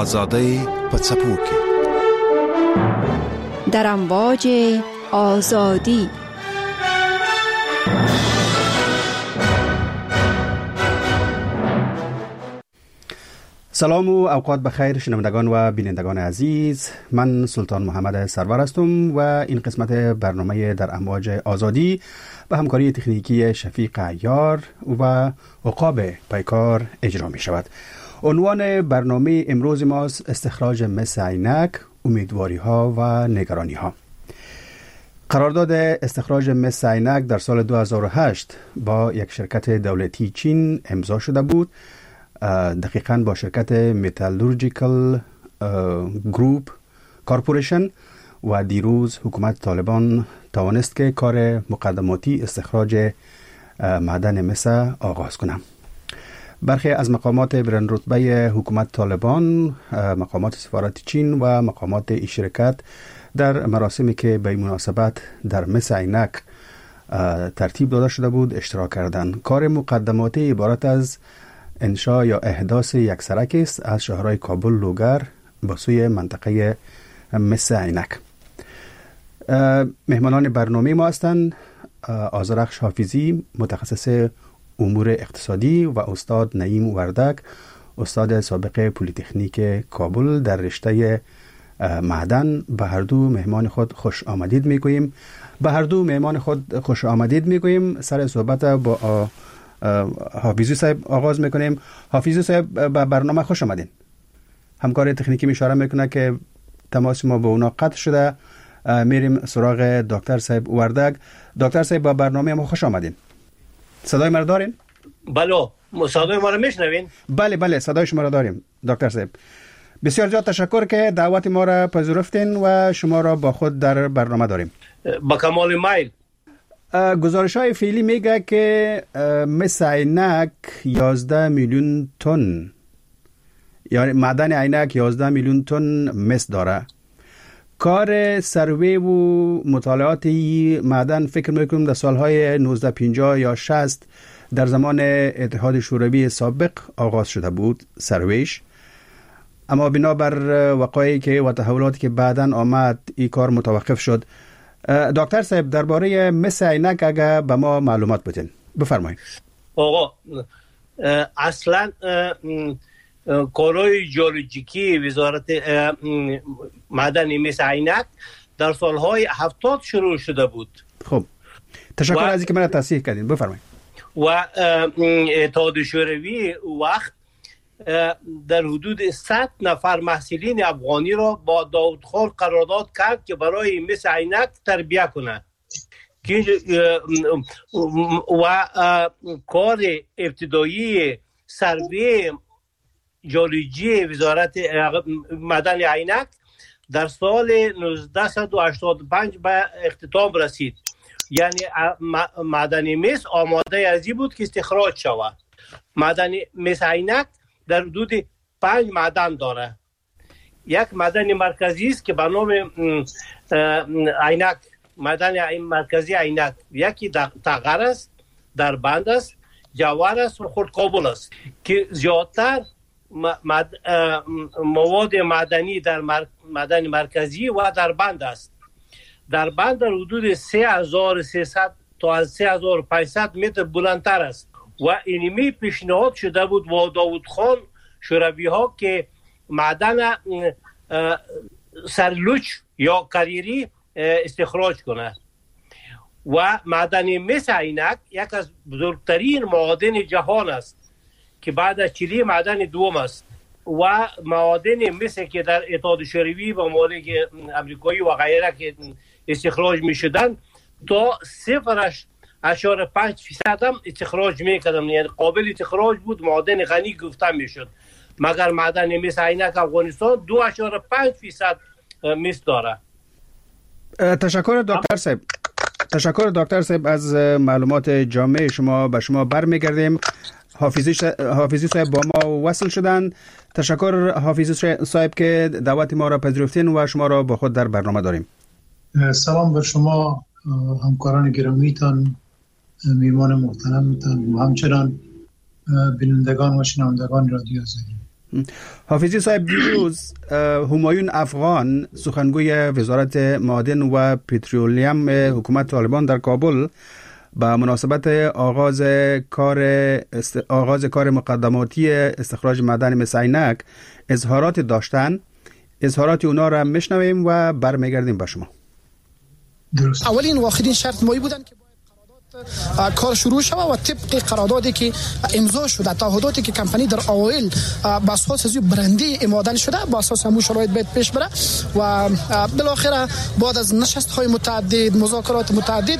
آزادی پڅپوکي در امواج آزادی. سلام و اوقات بخیر شنوندگان و بینندگان عزیز، من سلطان محمد سرور هستم و این قسمت برنامه در امواج آزادی به همکاری تکنیکی شفیق عیار و عقاب پیکار اجرا می شود. عنوان برنامه امروز ماست استخراج مس عینک، امیدواری ها و نگرانی ها. قرارداد استخراج مس عینک در سال 2008 با یک شرکت دولتی چین امضا شده بود، دقیقاً با شرکت متالورژیکال گروپ کارپوریشن، و دیروز حکومت طالبان توانست که کار مقدماتی استخراج معدن مس آغاز کنه. برخی از مقامات بلند رتبه حکومت طالبان، مقامات سفارت چین و مقامات این شرکت در مراسمی که به مناسبت در مس عینک ترتیب داده شده بود اشتراک کردند. کار مقدماتی عبارت از انشاء یا احداث یک سرک است از شهرهای کابل لوگر به سوی منطقه مس عینک. مهمانان برنامه ما هستند آذرخش حافظی، متخصص امور اقتصادی، و استاد نعیم وردک، استاد سابق پلی‌تکنیک کابل در رشته معدن. به هر دو مهمان خود خوش آمدید میگوییم. سر صحبت با حافظی صاحب آغاز میکنیم. حافظی صاحب به برنامه خوش آمدین. همکار تکنیکی اشاره میکنه که تماس ما با اونا قطع شده. میریم سراغ دکتر صاحب وردک. دکتر صاحب به برنامه ما خوش آمدین. صدای ما دارین؟ بله، صدای ما رو میشنوین؟ بله صدای شما رو داریم دکتر صاحب. بسیار زیاد تشکر که دعوت ما را پذیرفتین و شما را با خود در برنامه داریم. با کمال میل. گزارش های فعلی میگه که مس عینک 11 میلیون تن، یعنی معدن عینک 11 میلیون تن مس داره. کار سروی و مطالعات معدن فکر میکنم در سالهای 1950 یا 60 در زمان اتحاد شوروی سابق آغاز شده بود سرویش، اما بنابر وقایعی که و تحولاتی که بعداً آمد این کار متوقف شد. دکتر صاحب درباره مس عینک اگر به ما معلومات بدین بفرمایید. آقا اصلا کارهای ژئولوژیکی وزارت معدن مس عینک در سالهای 70 شروع شده بود. خب تشکر از اینکه من تصحیح کردین، بفرمایید. و اتحاد شوروی وقت در حدود 100 نفر محصلین افغانی را با داودخان قرارداد کرد که برای مس عینک تربیه کنه و کار ابتدایی سروی ژئولوژی وزارت معدن عینک در سال 1985 به اختتام رسید. یعنی معدن مس آماده ازی بود که استخراج شود. معدن مس عینک در حدود 5 معدن داره. یک معدن مرکزی است که به نام عینک، معدن مرکزی عینک، یکی تغر است، در بند است، جوهر است و خرد کابل است که زیادتر مواد معدنی در معدن مرکزی و در بند است. در بند در حدود 3300 تا 3500 متر بلندتر است و اینمی پیشنهاد شده بود با داود خان شوروی ها که معدن سرلوچ یا کریری استخراج کنه. و معدن مس عینک یک از بزرگترین معادن جهان است که بعد از چیلی معدن دوم است و معادن مس که در اتحاد شوروی و ممالک امریکایی و غیره که استخراج می شدن تا 0.5% هم استخراج میکردن، یعنی قابل استخراج بود، معادن غنی گفته میشد. مگر معدن مس عینک افغانستان 2.5% مس داره. تشکر دکتر صاحب از معلومات جامع شما. به شما برمیگردیم. حافظی صاحب با ما وصل شدند. تشکر حافظی صاحب که دعوت ما را پذیرفتین و شما را با خود در برنامه داریم. سلام بر شما همکاران گرامیتان، میهمان محترمتان و همچنان بینندگان و شنوندگان رادیو آزادی. حافظی صاحب، دیروز همایون افغان سخنگوی وزارت معادن و پترولیم حکومت طالبان در کابل با مناسبت آغاز کار مقدماتی استخراج معدن مس عینک اظهارات داشتن. اظهارات اونا را میشنویم و برمیگردیم با شما. درست. اولین و آخرین شرط مایی بودن که کار شروع شد و طبق قراردادی که امضا شده، تعهداتی که کمپانی در اوایل با اساس از برندی معدن شده با اساس همون شرایط باید پیش بره و بالاخره بعد از نشست‌های متعدد، مذاکرات متعدد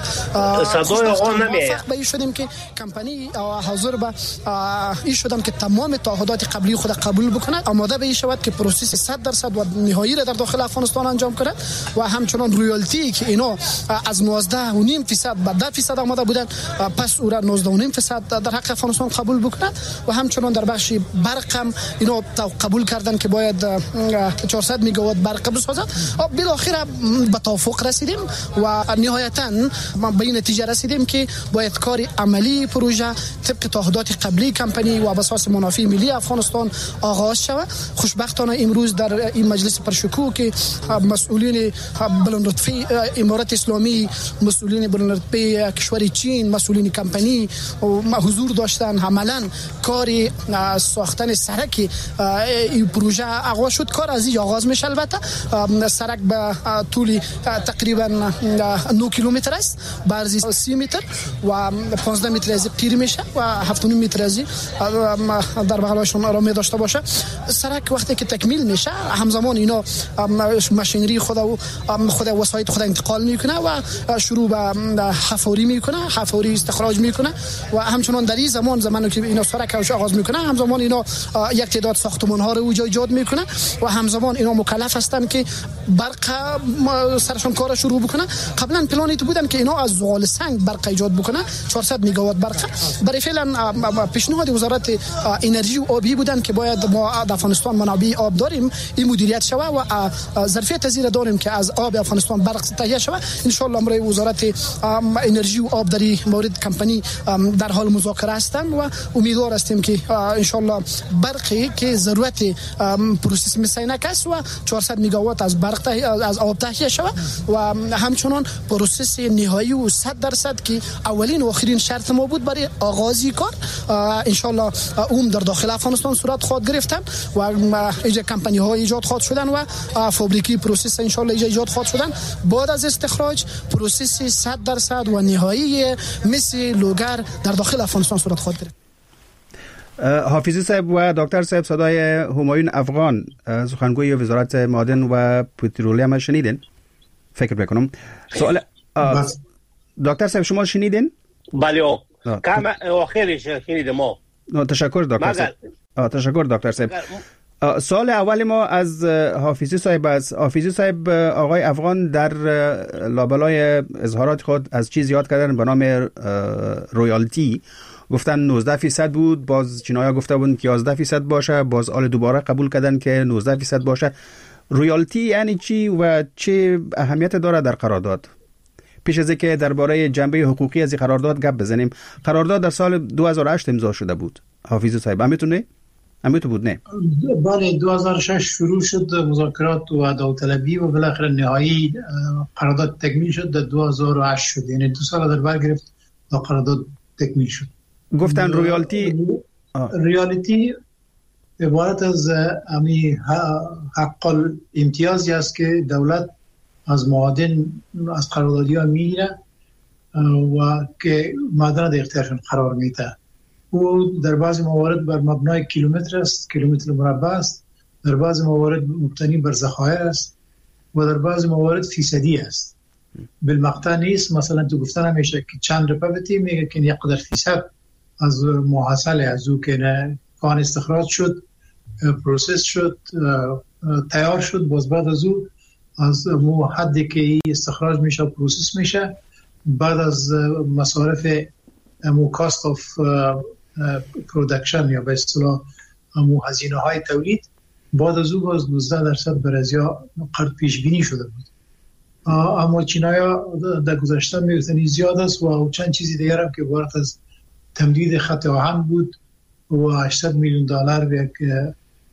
موفق به این شدیم که کمپانی حاضر به این شدن که تمام تعهدات قبلی خود قبول بکنه، آماده به این شود که پروسس 100% و نهایی را در داخل افغانستان انجام کنه و همچنان رویالتی که اینا از 19.5% به 10% آماده بودن پس او را 19.5% در حق افغانستان قبول بکنند و همچنان در بخش برق هم اینا قبول کردن که باید 400 میگاوات برق بسازند. بالاخره به توافق رسیدیم و نهایتاً به این نتیجه رسیدیم که باید کار عملی پروژه طبق تعهدات قبلی کمپانی و اساس منافع ملی افغانستان آغاز شود. خوشبختانه امروز در این مجلس پرشکوه که مسئولین بلندرتبه امارات اسلامی، مسئولین بلندرتبه کشور چین، مسئولین کمپانی حضور داشتن. عملاً کار ساختن سرک این پروژه آغاز شد. کار از این آغاز میشه. البته سرک به طول تقریبا 9 کیلومتر است، به عرض 30 متر و 15 متر از قیر میشه و 7.5 متر از در بغلشون آرامی داشته باشه. سرک وقتی که تکمیل میشه همزمان اینا ماشینری خود وسایل خود انتقال میکنه و شروع به حفاری میکنه، حفاری استخراج میکنه و همچنان در این زمانی که اینا سرک آغاز میکنه همزمان اینا یک تعداد ساختمان ها رو ایجاد میکنه و همزمان اینا مکلف هستن که برق سرشون کار شروع بکنه. قبلا پلانی تو بودن که اینا از زغال سنگ برق ایجاد بکنه، 400 میگاوات برق. برای فعلا پیشنهاد وزارت انرژی و آبی بودن که باید ما در افغانستان منابع آب داریم این مدیریت شوه و ظرفیت زیر داریم که از آب افغانستان برق تهیه شوه. ان شاء الله امروز وزارت انرژی و آب در این مورد کمپانی در حال مذاکره هستند و امیدوار هستیم که ان شاء الله برقی که ضرورت پروسس مس عینک است و 400 میگاوات از برق از آب تهیه شوه و همچنان پروسس نهایی و 100% که اولین و آخرین شرط ما بود برای آغازی کار ان شاء الله اون در داخل افغانستان صورت خواهد گرفتن و ایجاد کمپانی ها ایجاد خواهد شدن و فابریکی پروسس ان شاء الله ایجاد خواهد شدن. بعد از استخراج پروسس 100% و نهایی مثل لوگر در داخل افغانستان صورت خواهد گرفت. حافظی صاحب و دکتر صاحب صدای همایون افغان سخنگوی وزارت معادن و پترولیم شنیدین؟ فکر بکنم سوال دکتر صاحب شما شنیدین؟ بله کم آخرش شنیدم ما. تشکر دکتر صاحب. تشکر دکتر صاحب. سوال اول ما از حافظی صاحب است. حافظی صاحب، آقای افغان در لابلای اظهارات خود از چیز یاد کردن به نام رویالتی. گفتن 19% بود، باز چینایا گفته بودن که 11% باشه، باز آل دوباره قبول کردن که 19% باشه. رویالتی یعنی چی و چه اهمیت داره در قرارداد؟ پیش از اینکه درباره جنبه حقوقی از این قرارداد گپ بزنیم، قرارداد در سال 2008 امضا شده بود. حافظی صاحب همینطور بود نه؟ بله 2006 شروع شد مذاکرات و داوطلبی و بالاخره نهایی قرارداد تکمیل شد در 2008 شد، یعنی 2 سال در بر گرفت تا قرارداد تکمیل شد. گفتن رویالتی عبارت از حق امتیازی است که دولت از معادن از قراردادی ها میگیره و که معدن در اختیارشون قرار میده. او در بعضی موارد بر مبنای کیلومتر است، کیلومتر مربع است، در بعضی موارد مبتنی بر ذخایر است و در بعضی موارد فیصدی است. بالمقطع نیست. مثلا تو گفتن همیشه که چند رپابتی میگه که یک قدر فیصد از محصول از او که کان استخراج شد، پروسس شد، تیار شد، باز بعد از او از حدی که استخراج میشه پروسس میشه، بعد از مصارف کاست آف پرودکشن یا به اصطلاح هزینه های تولید، بعد از او باز 19% برازیا قرض پیش بینی شده بود. اما چینایا در گذشته میگفتن زیاد است و چند چیزی دیگر هم که عبارت از تمدید خط آهن بود و $800 میلیون یک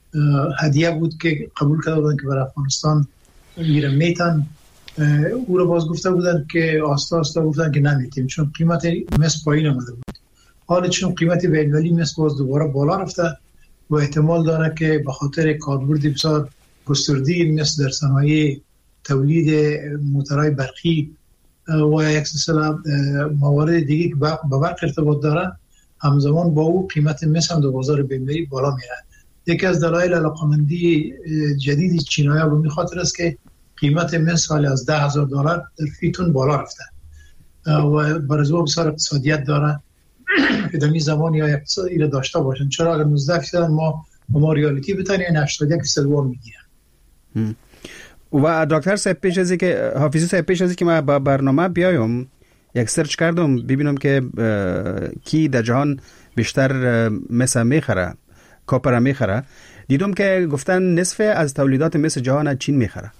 هدیه بود که قبول کرده بودن که برای افغانستان میرن میتن. او رو باز گفته بودن که آستا گفتن که نمیتیم چون قیمت مس پایین آمده بود. حالا چون قیمت بین‌المللی مس باز دوباره بالا رفته و احتمال داره که به خاطر کاربرد بسیار گسترده مس در صنایع تولید موتورهای برقی و یک سلسله موارد دیگه که به برق ارتباط داره، همزمان با او قیمت مس هم در بازار بین‌المللی بالا میره. یکی از دلایل علاقمندی جدید چینایی‌ها به این خاطر است که قیمت مس حالا از $10,000 در فی تن بالا رفته و برای او بسیار اقتصادیت داره که در این زمان یا اقتصادی را داشته باشن. چرا اگر 19% ما ریالیتی بتانیم 81% وام میگیرن. و دکتر صاحب پیش از که حافظی صاحب پیش از که ما با برنامه بیایم یک سرچ کردم ببینم که کی در جهان بیشتر مس میخره، کاپر میخره. دیدم که گفتن نصف از تولیدات مس جهان چین میخره.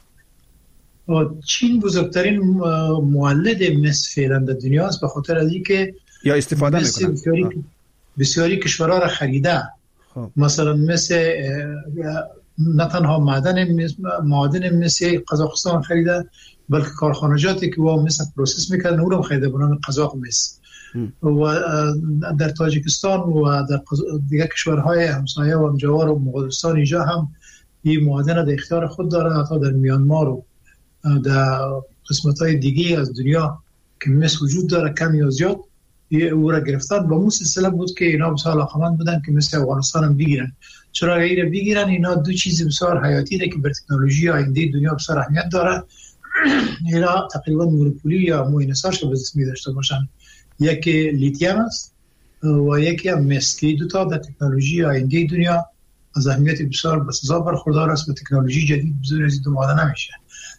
چین بزرگترین مولد مس فعلا در دنیا است به خاطر از اینکه یا استفاده میکنن. بسیاری کشورها را خریده. مثلا مثل نه تنها معادن مس قزاقستان خریده بلکه کارخانجاتی که با مس پروسس میکردن او را خریده به نام قزاق مس. و در تاجیکستان و در دیگر کشورهای همسایه و همجوار و مغولستان اینجا هم این معادن در اختیار خود داره. حتی در میانمار و در قسمت‌های دیگه از دنیا که مس وجود داره کم یا زیاد او را گرفتن. با اون سلسله بود که اینا بسیار علاقمند بودن که مثل افغانستان هم بگیرن. چرا اگر بگیرن اینا دو چیز بسیار حیاتی ده که بر تکنولوژی آینده دنیا بسیار اهمیت داره. اینا تقریبا مونوپولی یا موینساش به دست می داشته باشن. یکی لیتیم است و یکی هم مس که دو تا در تکنولوژی آینده دنیا از اهمیت بسیار بسزا برخوردار است و تکنولوژی جدید بزرگ از دو ماده نمیشه.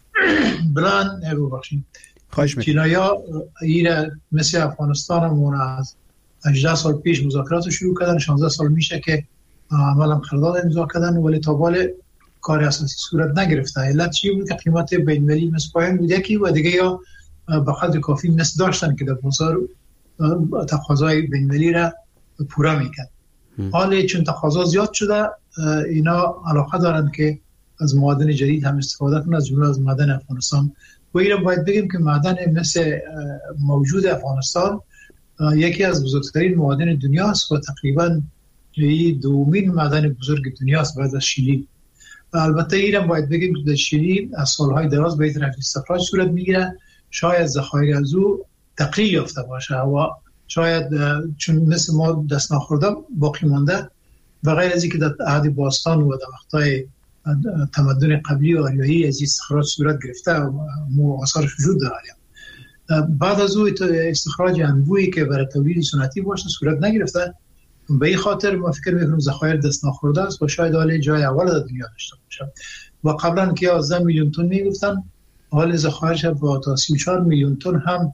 بلان ببخشید چینایی‌ها ایره مثل افغانستان هم از 18 سال پیش مذاکرات شروع کردن. 16 سال میشه که عملا قرارداد امضا کردن ولی تا حال کار اساسی صورت نگرفته. علت چی بود که قیمت بین‌المللی مس پایین بود یکی و دیگه یا به قدر کافی مس داشتن که در بازار تقاضای بین‌المللی را پورا میکرد. حالا چون تقاضا زیاد شده اینا علاقه دارن که از معادن جدید هم استفاده کنند، از جمله از معدن افغانستان. و این رو باید بگیم که معدن مثل موجود افغانستان یکی از بزرگترین معادن دنیاست و تقریبا دومین معدن بزرگ دنیاست بعد از شیلی. و البته این رو باید بگیم که در شیلی از سالهای دراز به طرف استخراج صورت میگیره. شاید ذخایر از او تقلیل یافته باشه و شاید چون مثل ما دست ناخورده باقی مانده و غیر از اینکه در عهد باستان و در وقتهای تمدن قبلی و آریایی از استخراج صورت گرفته و آثارش وجود داره. بعد از او استخراج انبویی که برای تولید سنتی باشه صورت نگرفته. به این خاطر ما فکر میکنم ذخایر دست ناخورده است و شاید حال جای اول در دنیا داشته باشه. و قبلا که 11 میلیون تن میگفتن حال ذخایرش با تا 34 میلیون تن هم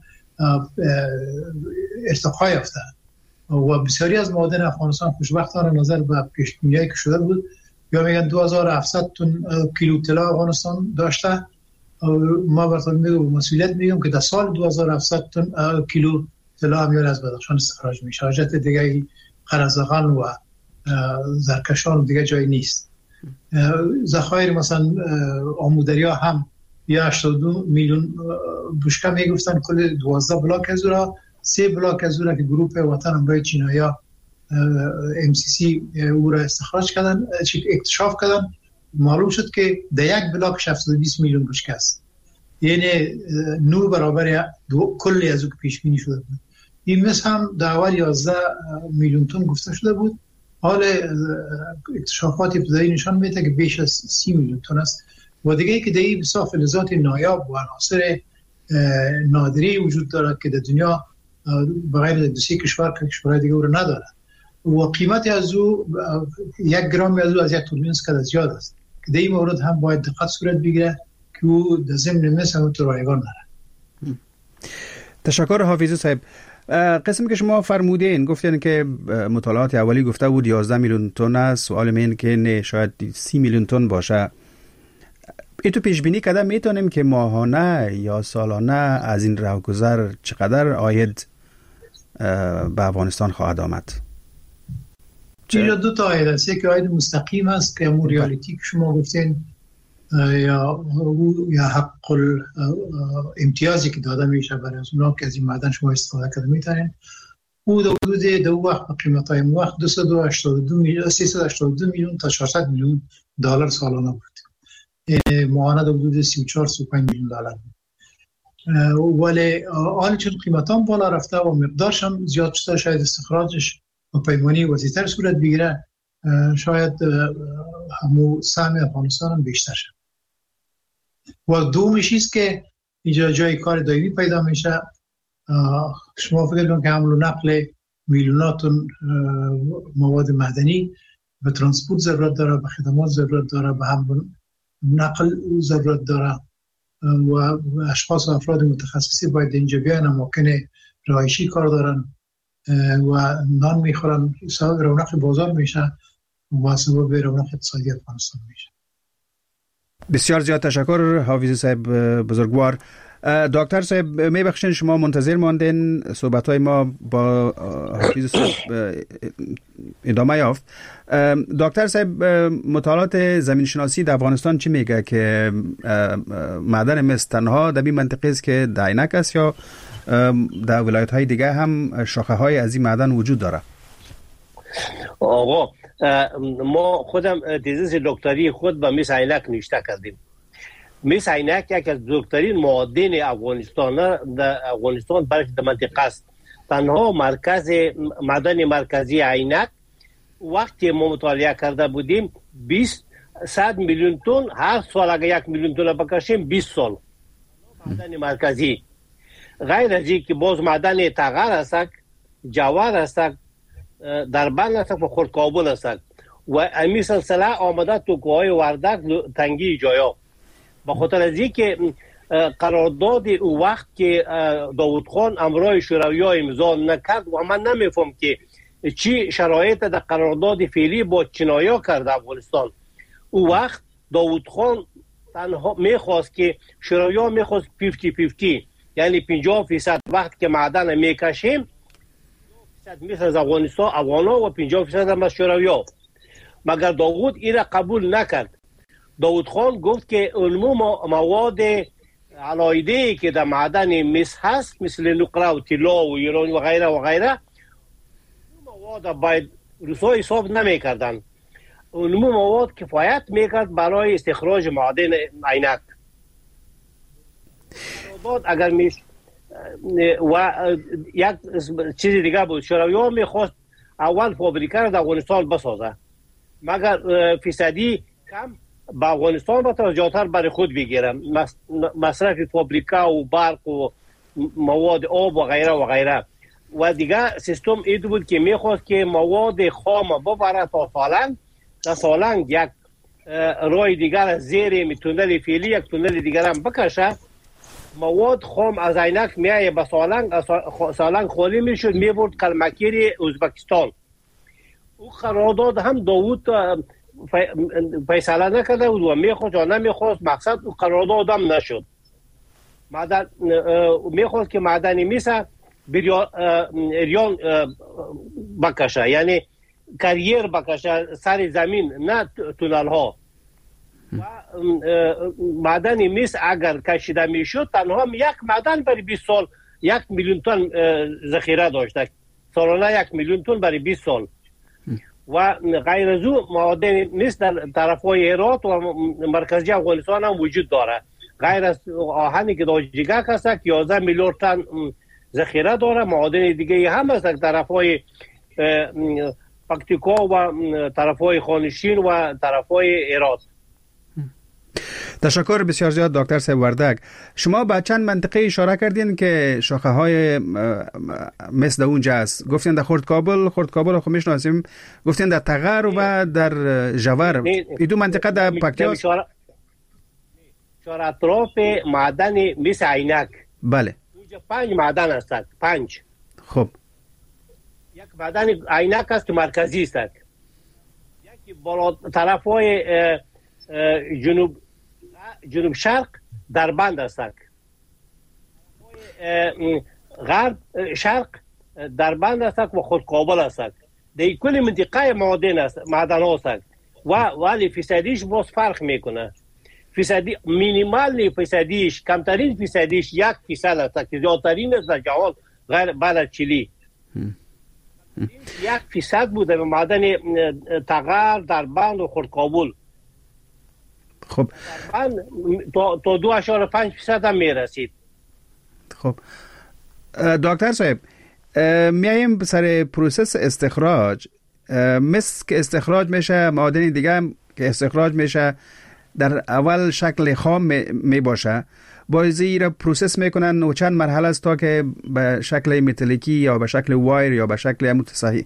ارتقا یافته و بسیاری از معادن افغانستان خوشبختانه نظر به پیشبینی‌هایی که شده بود یا میگن 2700 تن کیلو طلا افغانستان داشته. ما براتون میگم مسئولیت میگم که در سال 2700 تن کیلو طلا هم از بدخشان استخراج میشه. حاجت دیگه قرزغان و زرکشان دیگه جایی نیست. ذخایر مثلا آمودریا هم یا 82 میلیون بشکه میگفتن کل 12 بلاک از اون 3 بلاک از اون که گروه وطن امرای چینایا MCC او را استخراج کردن اکتشاف کردن. معلوم شد که در یک بلاک 720 میلیون بشکه است. یعنی 9 برابر کلی از او که پیش بینی شده بود. این مثل هم در اول 11 میلیون تن گفته شده بود. حال اکتشافات ابتدایی نشان میده که بیش از 30 میلیون تن است. و دیگه که دیگه بسیار فلزات نایاب و عناصر نادری وجود داره که در دنیا بغیر دوسری کشورهای دیگه رو نداره و قیمت از او 1 گرم از او از 1 توربین اسکات زیاد است که در این مورد هم باید دقت صورت بگیره که او در ضمن مثل هم تو رایگان داره. تشکر حافظی صاحب. قسمی که شما فرمودین گفتین که مطالعات اولی گفته بود 11 میلیون تن است. سوال من که نه شاید 30 میلیون تن باشه. تو پیش بینی کده میتونیم که ماهانه یا سالانه از این راهگذر چقدر عاید به افغانستان خواهد آمد؟ اینجا دو تا آید است. یک آید مستقیم است که امور ریالیتی که شما گفتین یا حق امتیازی که داده میشه برای اونا که از این معدن شما استفاده کرده میتونین. او در حدود دو وقت قیمت های وقت 382 میلیون تا 400 میلیون دلار سالانه بود. ماهانه در حدود 34-35 میلیون دلار بود. ولی آن چون قیمت هم بالا رفته و مقدارش هم زیاد شده، شاید استخراجش و پیمانی وسیع‌تر صورت بگیره، شاید همو سهم افغانستان هم بیشتر شد. و دومش است که اینجا جای کار دائمی پیدا میشه. شما فکر کنید که حمل و نقل میلیونات مواد معدنی به ترانسپورت ضرورت داره، به خدمات ضرورت داره، به حمل و نقل ضرورت داره و اشخاص و افراد متخصصی باید اینجا بیان، اماکن رهایشی کار دارن و نان میخورن، سبب رونق بازار میشه و سبب رونق اقتصادی افغانستان میشه. بسیار زیاد تشکر حافظ صاحب بزرگوار. دکتر صاحب میبخشین شما منتظر ماندین، صحبت‌های ما با حافظ صاحب ادامه یافت. دکتر صاحب، مطالعات زمینشناسی در افغانستان چی میگه که معدن مس تنها در این منطقه است که در عینک است یا در ولایت‌های دیگه هم شاخه‌های از این معدن وجود داره؟ آقا ما خودم تزیس دکتری خود به مس عینک نوشته کردیم. مس عینک یکی از بزرگترین معادن افغانستان در افغانستان برای منطقه است. تنها مرکز معدن مرکزی عینک وقتی ما مطالعه کرده بودیم 100 میلیون تن، هر سال اگر 1 میلیون تن بکشیم 20 سال معدن مرکزی. غیر از این که باز معدن تغر است، جوهر است، دربند است و خرد کابل است و امی سلسله آمده تو کوههای وردک تنگی جایا. به خاطر از این که قرارداد او وقت که داوود خان امرای شوروی‌ها امضا نکرد و من نمیفهم که چی شرایط در قرارداد فعلی با چینایا کرده افغانستان. او وقت داوود خان تنها میخواست که شوروی‌ها میخواست 50-50، یعنی 50% وقت که معدن میکشیم 50% میخواست از افغانستان افغانا و 50% هم از شوروی‌ها. مگر داوود این را قبول نکرد. داوود خان گفت که علوم مواد علایده‌ای که در معدن مس هست مثل نقره و طلا و یورانیم و غیره و غیره، مواد باید روسا حساب نمی کردن. علوم مواد کفایت میکرد برای استخراج معدن عینک. اگر و یک چیز دیگه بود، شوروی‌ها میخواست اول فابریکه را در افغانستان بسازه، مگر فیصدی کم با افغانستان با توجهاتر برای خود بگیرم، مصرف فابریکه و برق و مواد آب و غیره و غیره. و دیگه سیستم این بود که میخواست که مواد خام ببره تا سالنگ یک راه دیگر زیر تونل فعلی یک تونل دیگر هم بکشه. مواد خام از عینک میایه به سالنگ خالی میشد میبرد کلمکیر ازبکستان. او قرارداد هم داوود فیصله نکرده بود و میخواست یا نمیخواست، مقصد او قرارداد هم نشد. میخواست که معدنی میسه ایریان بکشه، یعنی کریر بکشه سر زمین، نه تونل ها. و معدن میس اگر کشیده میشد تنها یک معدن برای 20 سال 1 میلیون تن ذخیره داشته، سالانه 1 میلیون تن برای 20 سال. و غیر از او معادن میس در طرفهای هرات و مرکزی افغانستان هم وجود داره. غیر از آهنی که در جیگک هست 11 میلیون تن ذخیره داره. معادن دیگه هم هست در طرفهای پکتیکا و طرفهای خانشین و طرفهای هرات. تشکر بسیار زیاد دکتر صاحب وردک. شما به چند منطقه اشاره کردین که شاخه های مثل اونجا است. گفتین در خرد کابل خب میشناسیم، گفتین در تغر و در جوهر. این دو منطقه در پکتیا شهر اطراف معدن مس عینک. بله. اونجا 5 معدن هستند. 5. خب. یک معدن عینک است که مرکزی است. یکی بالا طرفای جنوب شرق دربند است. غرب شرق دربند است و خود کابل است. در کل منطقه معدن هست ولی فیصدیش باز فرق میکنه. فیصدی مینیمال فیصدیش، کمترین فیصدیش 1% است که زیادترین است در جهان غیر بعد چیلی. 1% بوده به معدن تغر، دربند و خردکابل. خب تا 2.5% هم میرسید. خب دکتر صاحب، میایم سر پروسس استخراج. مثل که استخراج میشه معادن دیگه هم که استخراج میشه در اول شکل خام می باشه، بازی را پروسس میکنن و چند مرحله است تا که به شکل متلیکی یا به شکل وایر یا به شکل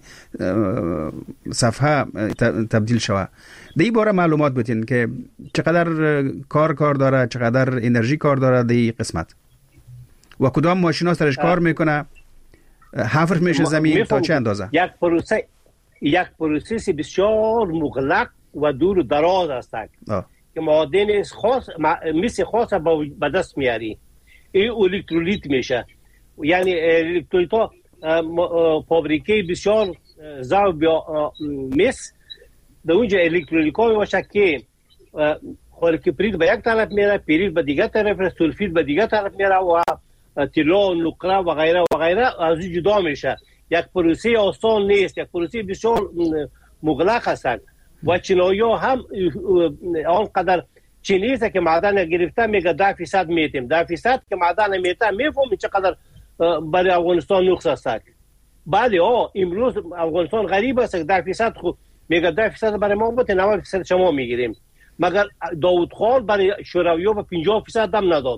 صفحه تبدیل شود. در این باره معلومات بتین که چقدر کار داره، چقدر انرژی کار داره در این قسمت و کدام ماشینا سرش کار میکنه، حفر میشه زمین تا چه اندازه؟ یک پروسس بسیار مغلق و دور و دراز است که معادن خاص مثل خاص به دست میاری. این الکترولیت میشه، یعنی الکترولیت ها فابریکه بسیار زوب یا مس در اونجا الکترولیت ها میشه که خورکپرید به یک طرف میره، پیرید به دیگه طرف، سولفید به دیگه طرف میره و طلا، نقره و غیره از این جدا میشه. یک پروسه آسان نیست، یک پروسه بسیار مغلق است و چینایی‌ها هم آنقدر چینی است که معدن گرفته میگه 10% میتیم، 10% که معدن میته میفهمی چقدر برای افغانستان نقص است. بله امروز افغانستان غریب است، 10% خود میگه 10% برای ما بوده، 90% شما میگیریم. مگر داوود خان برای شوروی‌ها به 50% هم نداد.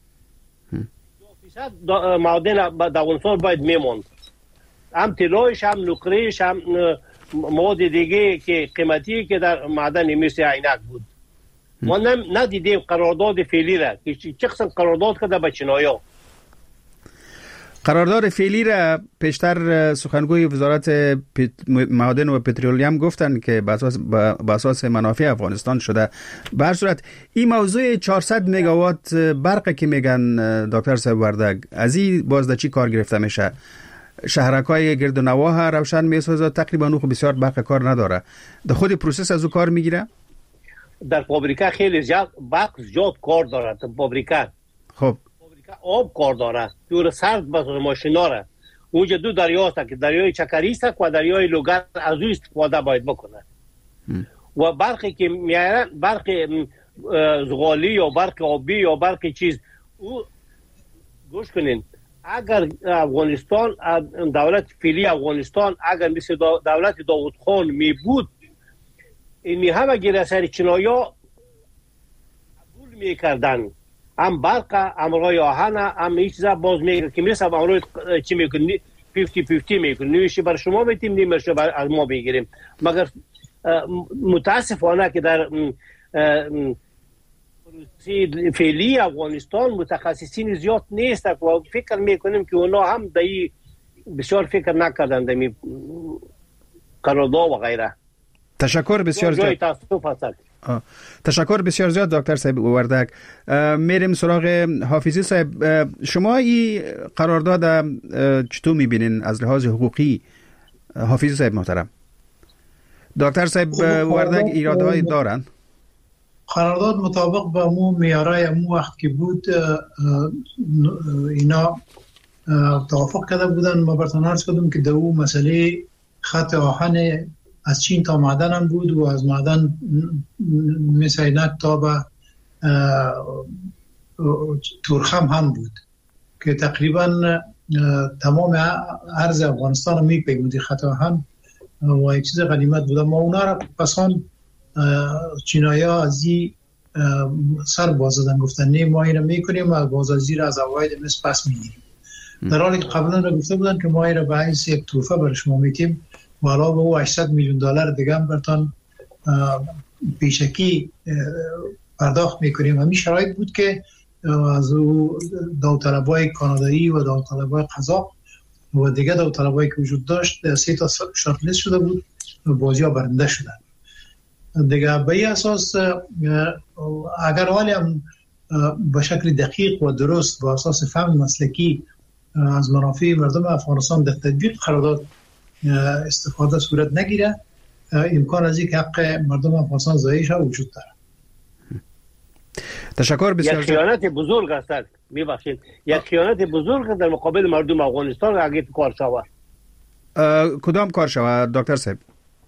50% معدن در افغانستان باید میموند، هم طلایش، هم نقرهش، هم مواد دیگه که قیمتی که در معدن مثل عینک بود. ما ندیدیم قرارداد فعلی را که چه قسم قرارداد کرده با چینایی‌ها. قرارداد فعلی را پیشتر سخنگوی وزارت معادن و پترولیم گفتن که به اساس منافع افغانستان شده. به هر صورت این موضوع 400 مگاوات برق که میگن دکتر صاحب وردگ، از این باز در چی کار گرفته میشه؟ شهرکای گرد و نواح روشن میسازه، تقریبا اون بسیار برق کار نداره. در خود پروسس از او کار میگیره؟ در فابریکه خیلی زیاد برق زیاد کار داره. در فابریکه آب کار داره، دور سرد بس ماشینا را. اونجا دو دریا است که دریای چکریست و دریای لوگر، از او استفاده باید بکنه. و برقی که میاره، برق زغالی یا برق آبی یا برق چیز، او گوش کنین، اگر افغانستان، دولت فعلی افغانستان اگر مثل دولت داوود خان می بود، این همه گیر سر چینایی‌ها قبول میکردن، هم برق، هم رای آهن، هم هیچ چیزا باز میگه که مثل امروز چی میکنی 50-50 میکنی، نیمش بر شما میتیم، نیمش از ما بگیریم. مگر متاسفانه که در فعلی افغانستان متخصصین زیاد نیست و فکر میکنیم که اونا هم دایی بسیار فکر نکردن دمی قرارداد و غیره. تشکر بسیار زیاد. تشکر بسیار زیاد دکتر صاحب وردگ. میریم سراغ حافظی صاحب. شما این قرارداد چطور میبینین از لحاظ حقوقی؟ حافظی صاحب محترم، دکتر صاحب وردگ ایرادهای دارن؟ قرارداد مطابق با مو میارای مو وقت که بود اینا توافق کرده بودن. ما براتون عرض کردم که دو مسئله خط آهن از چین تا معدن هم بود و از معدن مثل عینک تا به تورخم هم بود که تقریبا تمام ارز افغانستان می پیمودی خط آهن و یک چیز غنیمت بود. ما اونا را پسان چینایی‌ها از این سر باز دادن، گفتن نه ما این را میکنیم و بازازی را از عواید مصر پس میگیریم، در حالی که قبلا را گفته بودن که ما این را به حیث یک تحفه برای شما میتیم و علاوه به او $800 میلیون دیگه هم براتون پیشکی پرداخت میکنیم. همین شرایط بود که از داوطلبای کانادایی و داوطلبای قزاق و دیگه داوطلبایی که وجود داشت 3 تا شارت لیست شده بود و بازی‌ها برنده شدن دیگه. به این اساس اگر حالی هم به شکل دقیق و درست با اساس فهم مسلکی از منافع مردم افغانستان در تطبیق قرارداد استفاده صورت نگیره، امکان از اینکه حق مردم افغانستان ضایع شود وجود داره. تشکر بسیار. یک خیانت بزرگ است، میبخشید، یک خیانت بزرگ در مقابل مردم افغانستان اگه کار شود. کدام کار شود دکتر صاحب؟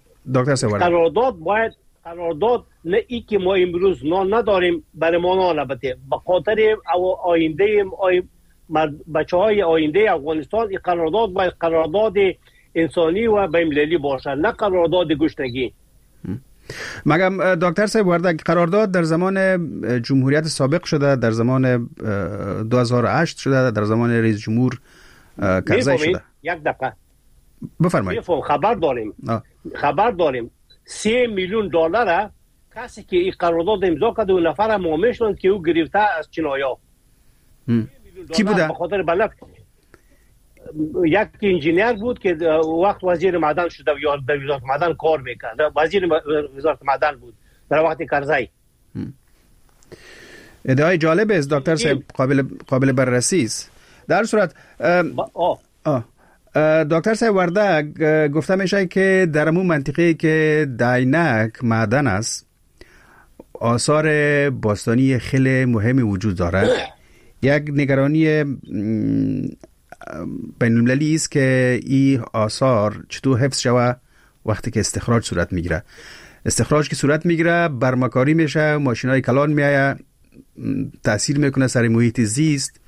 قرارداد نه ای که ما امروز نان نداریم برای ما البته به خاطر آینده بچهای آینده افغانستان، این قرارداد باید قرارداد انسانی و بین‌المللی باشد، نه قرارداد گشنگی. مگم دکتر صاحب وردک قرارداد در زمان جمهوریت سابق شده، در زمان 2008 شده، در زمان رئیس جمهور کرزی شده. یک دقیقه بفرمایید. خبر داریم 3 میلیون دلار کسی که این قرارداد امضا کرده و نفر معامله شدند که او گرفته از چینایا. کی بوده؟ به خاطر بلد یک انجینیر بود که وقت وزیر معدن شده یا در وزارت معدن کار میکرد، وزیر وزارت معدن بود در وقت کرزی. ادعای جالب است دکتر صاحب، قابل بررسی است. در صورت دکتر صاحب وردک گفته میشه که در همون منطقه که داینک معدن است آثار باستانی خیلی مهمی وجود دارد. یک نگرانی بین‌المللی است که این آثار چطور حفظ شود وقتی که استخراج صورت میگیره. استخراج که صورت میگیره برمکاری میشه، ماشینای کلان میایه، تأثیر میکنه سر محیط زیست.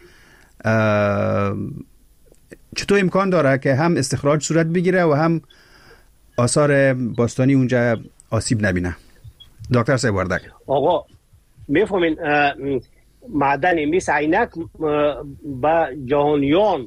چطور امکان داره که هم استخراج صورت بگیره و هم آثار باستانی اونجا آسیب نبینه؟ دکتر صاحب وردک. آقا میفهمین معدن مثل عینک با جهانیان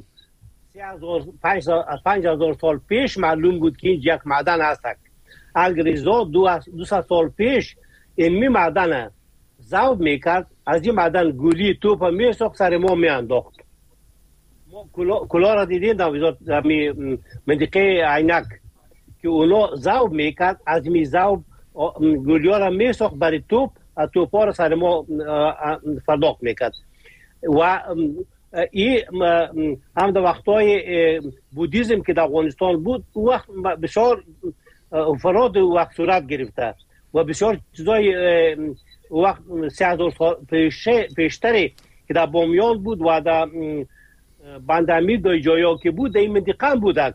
5000 سال پیش معلوم بود که این یک معدن است. انگریزا 200 سال پیش این معدن ذوب میکرد، از این معدن گولی توپ میساخت سر ما میانداخت. ما کلا را دیدیم در منطقه عینک که اونا ذوب میکرد، از می ذوب گولی ها را میساخت برای توپ، از توپ ها را سر ما پرداخت میکرد. و این هم در وقتای بودیزم که در افغانستان بود وقت بسیار فراد وقت صورت گرفته و بسیار چیزای وقت 3000 سال پیشتری که در بامیان بود و در بندامیر در جایا که بود در این منطقه بودک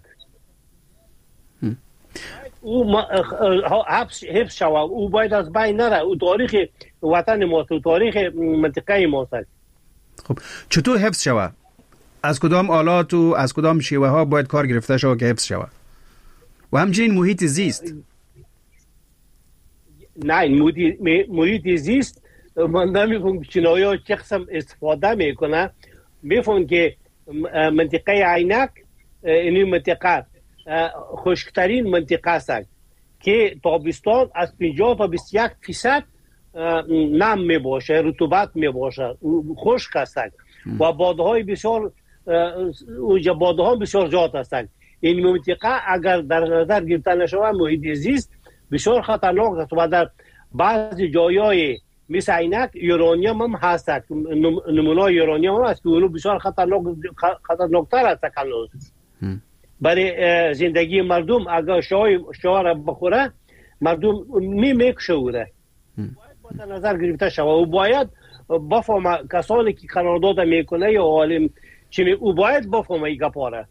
او حفظ شود، او باید از بین نره، او تاریخ وطن ماست، او تاریخ منطقه ماست. خب چطور حفظ شود؟ از کدام آلات و از کدام شیوه ها باید کار گرفته شود که حفظ شود؟ و همچنین محیط زیست. نه محیط زیست من نمیفهم چینایی ها چه قسم استفاده میکنه. میفهم که منطقه عینک این منطقه خشکترین منطقه است که تابستان از 50 تا 21% نم می باشه، رطوبت می باشه، خشک است و بادهای بسیار بادها بسیار زیاد هستند. این منطقه اگر در نظر گرفته نشود محیط زیست بسیار خطرناک است و در بعضی جایای مثل عینک یورانیوم هم هست، نمونه یورانیوم هم هست که اونو بسیار خطرناکتر است هنوز برای زندگی مردم. اگر شاه را بخوره مردم میکشه اوره. باید در نظر گرفته شود و باید بفهمه کسانی که قرارداد میکنه یا عالم چی او باید بفهمه این گپاره.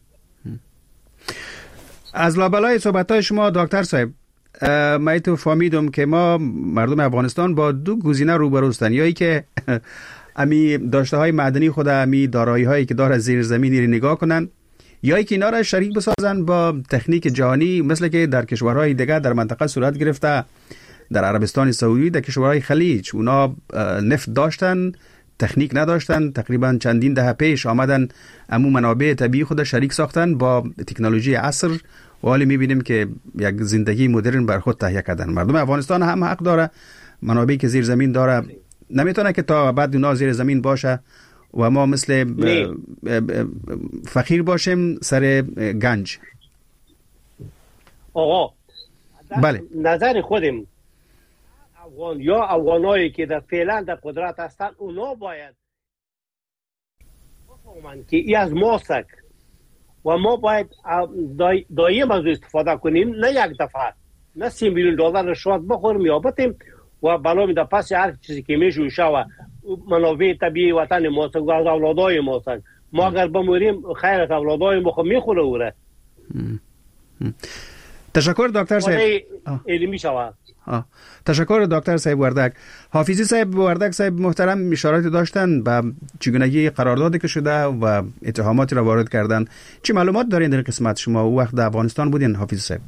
از لابلای صحبت‌های شما دکتر صاحب من تو فهمیدم که ما مردم افغانستان با دو گزینه روبرو هستند، یایی که امی داشته های معدنی خود، امی دارایی هایی که داره زیر زمینی رو نگاه کنن، یا که اینا را شریک بسازن با تکنیک جهانی مثل که در کشورهای دیگه در منطقه صورت گرفته، در عربستان سعودی، در کشورهای خلیج. اونا نفت داشتن، تکنیک نداشتن، تقریبا چندین دهه پیش آمدن امو منابع طبیعی خود شریک ساختن با تکنولوژی عصر و حالی میبینیم که یک زندگی مدرن بر خود تهیه کردن. مردم افغانستان هم حق داره، منابعی که زیر زمین داره نمیتونه که تا بعد اونا زیر زمین باشه و ما مثل فقیر باشیم سر گنج. آقا بله. نظر خودم افغانایی که در فعلا در قدرت هستن اونا باید بفهمن که ای از ماست. و ما باید دایم از استفاده کنیم، نه یک دفعه، نه 30 میلیون دلار رشوت بخوریم یا بتیم و بلا میده پس هر چیزی که میشه و منابع طبیعی وطن ماست و از اولادای ماست. ما اگر بموریم خیر از اولادای ما میخوره اوره. تشکر دکتر صاحب. علمی شود. تشکر دکتر صاحب وردک. حافظی صاحب وردک صاحب محترم اشارات داشتن به چگونگی قراردادی که شده و اتهاماتی را وارد کردن. چه معلومات دارین در قسمت؟ شما او وقت در افغانستان بودین حافظی صاحب؟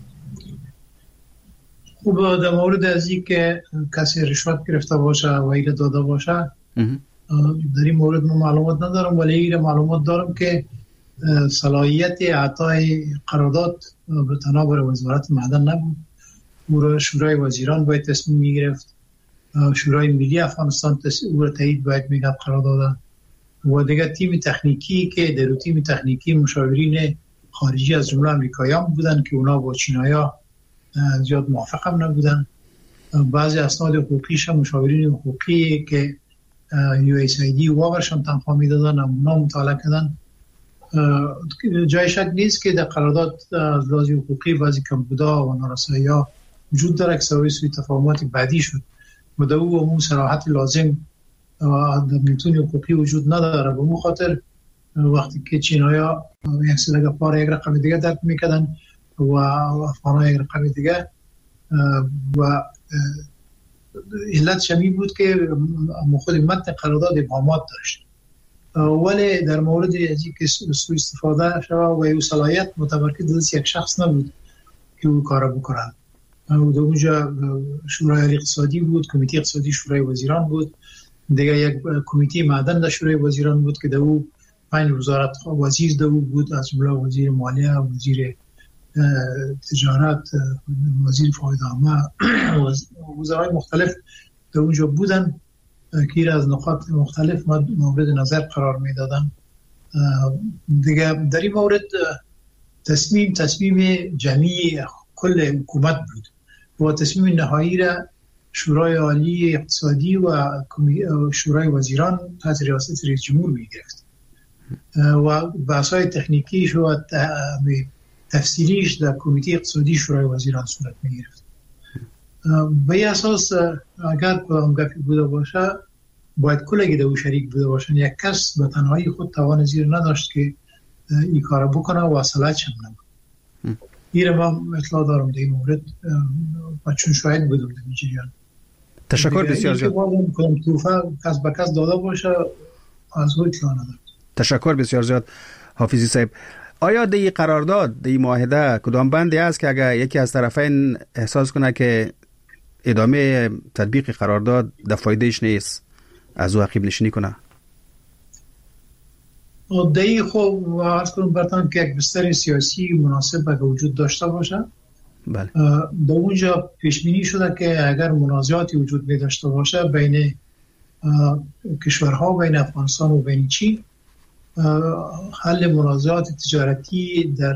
خب در مورد از این که کسی رشوت گرفته باشه و ایره داده باشه در این مورد من معلومات ندارم، ولی ایره معلومات دارم که صلاحیت اعطای قرارداد به تنها برای وزارت معدن نبود. او شورای وزیران باید تصمیم میگرفت، شورای ملی افغانستان او را تایید باید میکرد قرارداد و دیگه تیم تکنیکی که در تیم تکنیکی مشاورین خارجی از جمله امریکاییان بودن که اونا با چینایا زیاد موافق هم نبودن. بعضی اسناد حقوقیش هم مشاورین حقوقی که USAID واقعشان تنخواه میدادن اونا مطالعه کردن. جای شک نیست که در قرارداد از لحاظ حقوقی بعضی کمبودها و نارسایی‌ها وجود داره که سبب سوء تفاهمات بعدی شد و در اون صراحت لازم در میتون حقوقی وجود نداره. به اون خاطر وقتی که چینایا یک سلگه پار یک رقم دیگه درک میکردن و افغان‌ها یک رقم دیگه و علت شمی بود که خود متن قرارداد ابهامات داشت، ولی در مورد ازی که سوء استفاده شد و او صلاحیت متمرکز از یک شخص نبود که او کارا بکنه. در اونجا شورای اقتصادی بود، کمیته اقتصادی شورای وزیران بود، دیگه یک کمیته معدن در شورای وزیران بود که در او 5 وزارت وزیر در او بود، از جمله وزیر مالیه، وزیر تجارت، وزیر فاید عامه، وزرای مختلف در اونجا بودن که از نقاط مختلف مورد نظر قرار میدادن. دیگه در این مورد تصمیم جمعی کل حکومت بود و تصمیم نهایی را شورای عالی اقتصادی و شورای وزیران تحت ریاست رئیس جمهور میگرفت و بحث‌های تکنیکیش و تفصیلیش در کمیته اقتصادی شورای وزیران صورت میگرفت. به این اساس اگر کدام گفتی بوده باشه باید کلگی در او شریک بوده باشن. یک کس به تنهایی خود توان زیر نداشت که این کار بکنه و اصلاحش هم نبود. این ما اطلاع دارم در این مورد و چون شاهد بودم در این جریان. تشکر بسیار زیاد. کدام توفه کس به کس داده باشه از او اطلاع ندارم. تشکر بسیار زیاد حافظی صاحب. آیا در این قرارداد، در این معاهده کدام بندی است که اگر یکی از طرفین احساس کنه که ادامه تطبیق قرارداد در فایدهش نیست از او عقب نشینی کنه؟ دایی خب عرض کنم برتان که یک بستر سیاسی مناسب اگر وجود داشته باشه، بله، در اونجا پیشبینی شده که اگر منازعاتی وجود می داشته باشه بین کشورها، بین افغانستان و بین چین، حل منازعات تجارتی در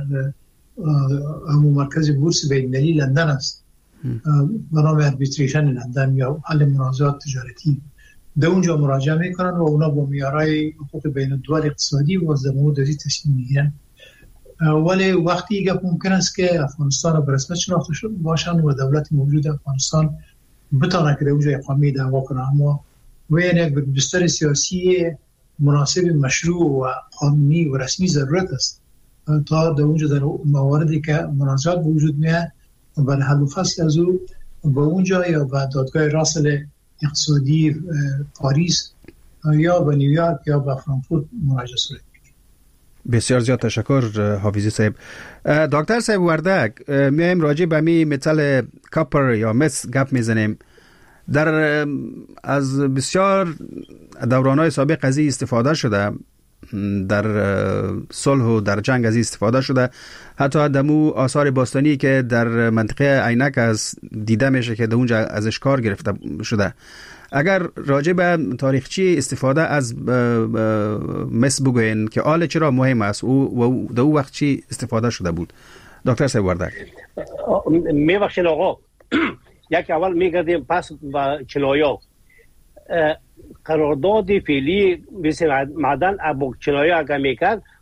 مرکز بورس بین‌المللی لندن است به نام اربیتریشن لندن یا حل منازعات تجارتی. در اونجا مراجعه میکنن و اونا با معیارهای حقوق بین الدول اقتصادی و از مورد ازی تصمیم میگیرن. ولی وقتی گپ ممکن است که افغانستان به رسمیت شناخته باشن و دولت موجود افغانستان بتونه که در اونجا اقامه دعوا کنه، اما و یک بستر سیاسی مناسب مشروع و قانونی و رسمی ضرورت است تا در اونجا در مواردی که منازعات به وجود میاد و حل و فصل از او به اونجا یا به دادگاه راسل اقتصادی پاریس یا به نیویورک یا به فرانکفورت مراجعه صورت میگیره. بسیار زیاد تشکر حافظی صاحب. دکتر صاحب وردک، میایم راجع به می مثال کاپر یا مس گپ میزنیم. در از بسیار دوران‌های سابق از این استفاده شده، در صلح و در جنگ از این استفاده شده. حتی دمو آثار باستانی که در منطقه عینک از دیده میشه که در اونجا ازش کار گرفته شده. اگر راجع به تاریخچه استفاده از مس بگوین که آل چرا مهم است و در اون وقت چی استفاده شده بود؟ دکتر صاحب وردک. میبخشید آقا، یک اول میگردیم پس و چنایا قرارداد فعلی مثل معدن ابو چنایا اگر میکرد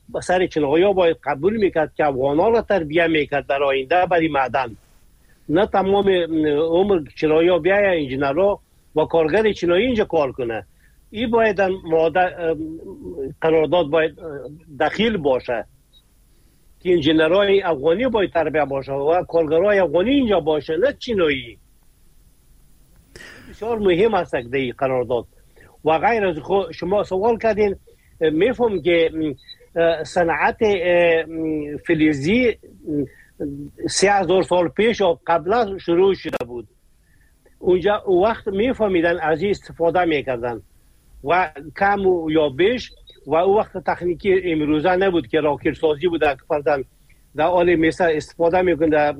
سر چنایا باید قبول میکرد که افغان‌ها را تربیه میکرد در آینده برای معدن، نه تمام عمر چنایا بیاید انجینرها و کارگر چنایی اینجا کار کنه. این باید در قرارداد باید دخیل باشه که انجینرهای افغانی باید تربیه باشه و کارگرهای افغانی اینجا باشه، نه چینایی. بسیار مهم است در این قرارداد. و غیر از شما سوال کردین، میفهم که صنعت فلزی 3000 سال پیش و قبل شروع شده بود. اونجا وقت میفهمیدن از این استفاده میکردن و کم یا بیش، و او وقت تکنیکی امروزه نبود که راکت سازی بود که فرضاً در حال مثل استفاده میکنه در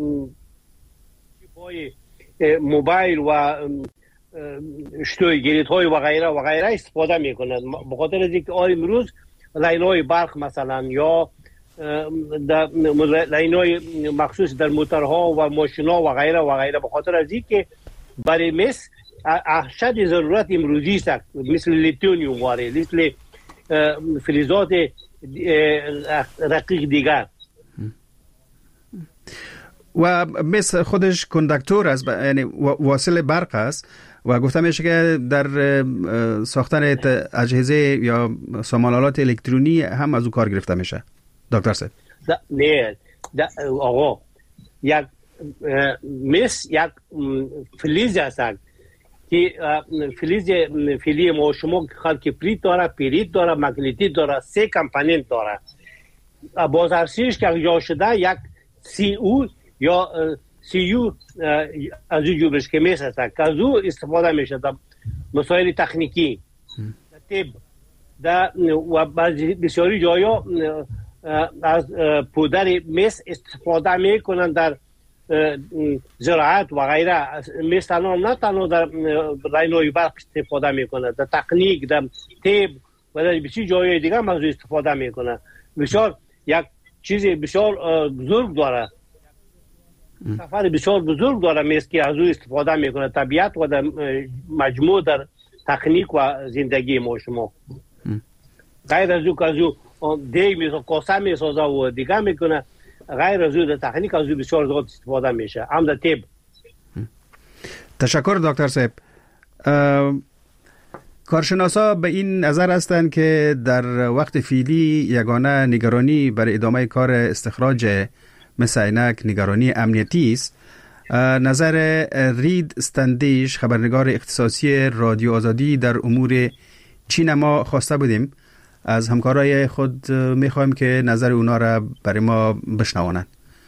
موبایل و شتوی گریت های و غیره استفاده میکنه. بخاطر از اینکه امروز لاین‌های برق مثلا یا لاین‌های مخصوص در موتورها و ماشین‌ها و غیره بخاطر از اینکه برای مس اشد ضرورت امروزی است، مثل لیتیوم واره، مثل فلزات رقیق دیگر. و مس خودش کندکتور است، یعنی واصل برق است و گفته میشه که در ساختن اجهزه یا سامان‌آلات الکترونی هم از او کار گرفته میشه. دکتر صاحب نه آقا، یک مس یک فلز است که فلی ما شما خلق پریت داره، پیریت داره، مگنتیت داره، 3 کامپوننت داره. بازرسیش که جا شده یک سی او یا سی یو از او جورش که میسه که از او استفاده میشه در مسائل تکنیکی در طب و بسیاری جایا از پودر مس استفاده میکنن در زراعت و غیره. مس نه تنها در لاین‌های برق استفاده میکنه، در تکنیک، در طب و در بسیاری جای دیگه هم از او استفاده میکنه. بسیار یک چیز بسیار بزرگ داره، سفر بسیار بزرگ داره مس که از او استفاده میکنه طبیعت و در مجموع در تکنیک و زندگی ما شما. غیر از او که از او دیگ میسازه، کاسه میسازه و دیگه میکنه، غیر از او در تکنیک از او بسیار زیاد استفاده میشه، هم در طب. تشکر دکتر صاحب. کارشناسا به این نظر هستند که در وقت فعلی یگانه نگرانی برای ادامه کار استخراج مثل عینک نگرانی امنیتی است. نظر رید استندیش، خبرنگار اختصاصی رادیو آزادی در امور چین، ما خواسته بودیم از همکارای خود میخوایم که نظر اونا را برای ما بشنوانند.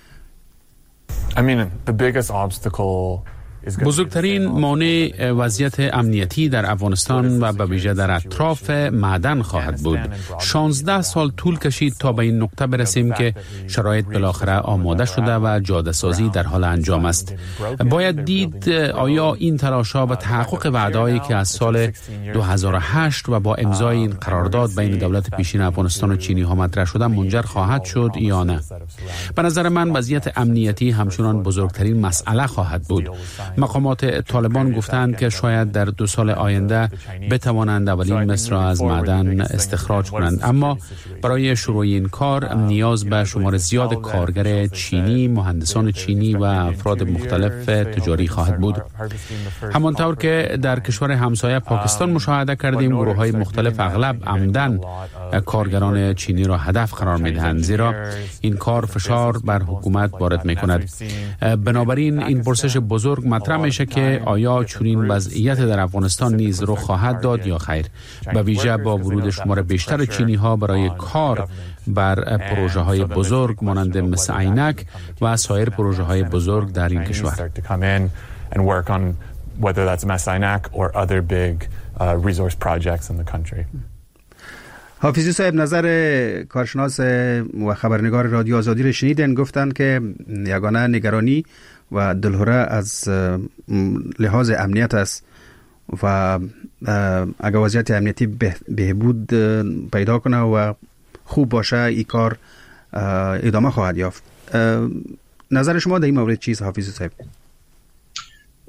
بزرگترین مانع وضعیت امنیتی در افغانستان و به ویژه در اطراف معدن خواهد بود. 16 سال طول کشید تا به این نقطه برسیم که شرایط بالاخره آماده شده و جاده سازی در حال انجام است. باید دید آیا این تلاش‌ها و تحقق وعده‌هایی که از سال 2008 و با امضای این قرارداد بین دولت پیشین افغانستان و چینی ها مطرح شده منجر خواهد شد یا نه. به نظر من وضعیت امنیتی همچنان بزرگترین مسئله خواهد بود. مقامات طالبان گفتند که شاید در 2 سال آینده بتوانند اولین مس را از معدن استخراج کنند، اما برای شروع این کار نیاز به شمار زیاد کارگر چینی، مهندسان چینی و افراد مختلف تجاری خواهد بود. همانطور که در کشور همسایه پاکستان مشاهده کردیم، گروه‌های مختلف اغلب عمدن کارگران چینی را هدف قرار می‌دهند، زیرا این کار فشار بر حکومت وارد می‌کند. بنابراین این پرسش بزرگ مطرح میشه که آیا چنین وضعیت در افغانستان نیز رخ خواهد داد یا خیر، به ویژه با ورود شمار بیشتر چینی ها برای کار بر پروژه های بزرگ مانند مثل عینک و سایر پروژه های بزرگ در این کشور. حافظی صاحب، نظر کارشناس و خبرنگار رادیو آزادی را شنیدن. گفتند که یگانه نگرانی و دلهره از لحاظ امنیت است و اگر وضعیت امنیتی بهبود پیدا کنه و خوب باشه این کار ادامه خواهد یافت. نظر شما در این مورد چیست حافظی صاحب؟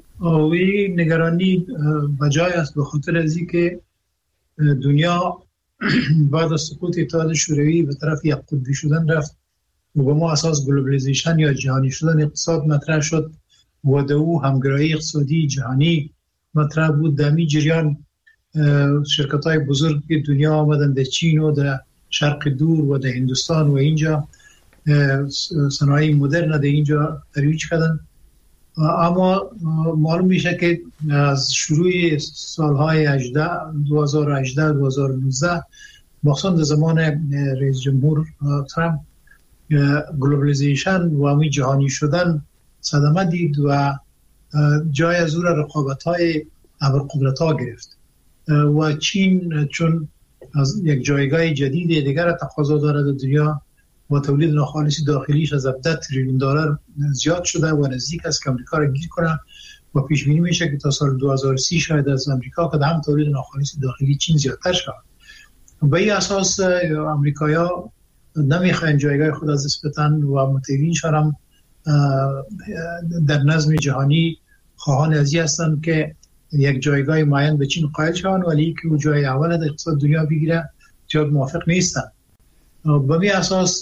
این نگرانی بجای است به خاطر از اینکه دنیا بعد از سقوط اتحاد شوروی به طرف یک قطبی شدن رفت و به ما اساس گلوبالیزیشن یا جهانی شدن اقتصاد مطرح شد و دو همگرایی اقتصادی جهانی مطرح بود. در می جریان شرکت‌های بزرگ دنیا آمدن در چین و در شرق دور و در هندوستان و اینجا صنایع مدرن در اینجا ترویج کردن. اما معلوم میشه که از شروع سالهای 2018-2019 مخصوصا در زمان رئیس جمهور ترامپ گلوبالیزیشن و همی جهانی شدن صدمه دید و جای از او را رقابت‌های ابرقدرت‌ها گرفت و چین چون از یک جایگاه جدید دیگر تقاضا دارد در دنیا و تولید ناخالص داخلیش از 17 تریلیون دلار زیاد شده و نزدیک است که امریکا را گیر کنه و پیش بینی میشه که تا سال 2030 شاید از امریکا که هم تولید ناخالص داخلی چین زیادتر شود. به این اساس امریکایی‌ها نمیخواین جایگاه خود از دست بدن و متحدینشان هم در نظم جهانی خواهان ازی هستند که یک جایگاه معین به چین قائل شوند ولی که او جای اول در اقتصاد دنیا بگیره زیاد موافق نیستند. به این اساس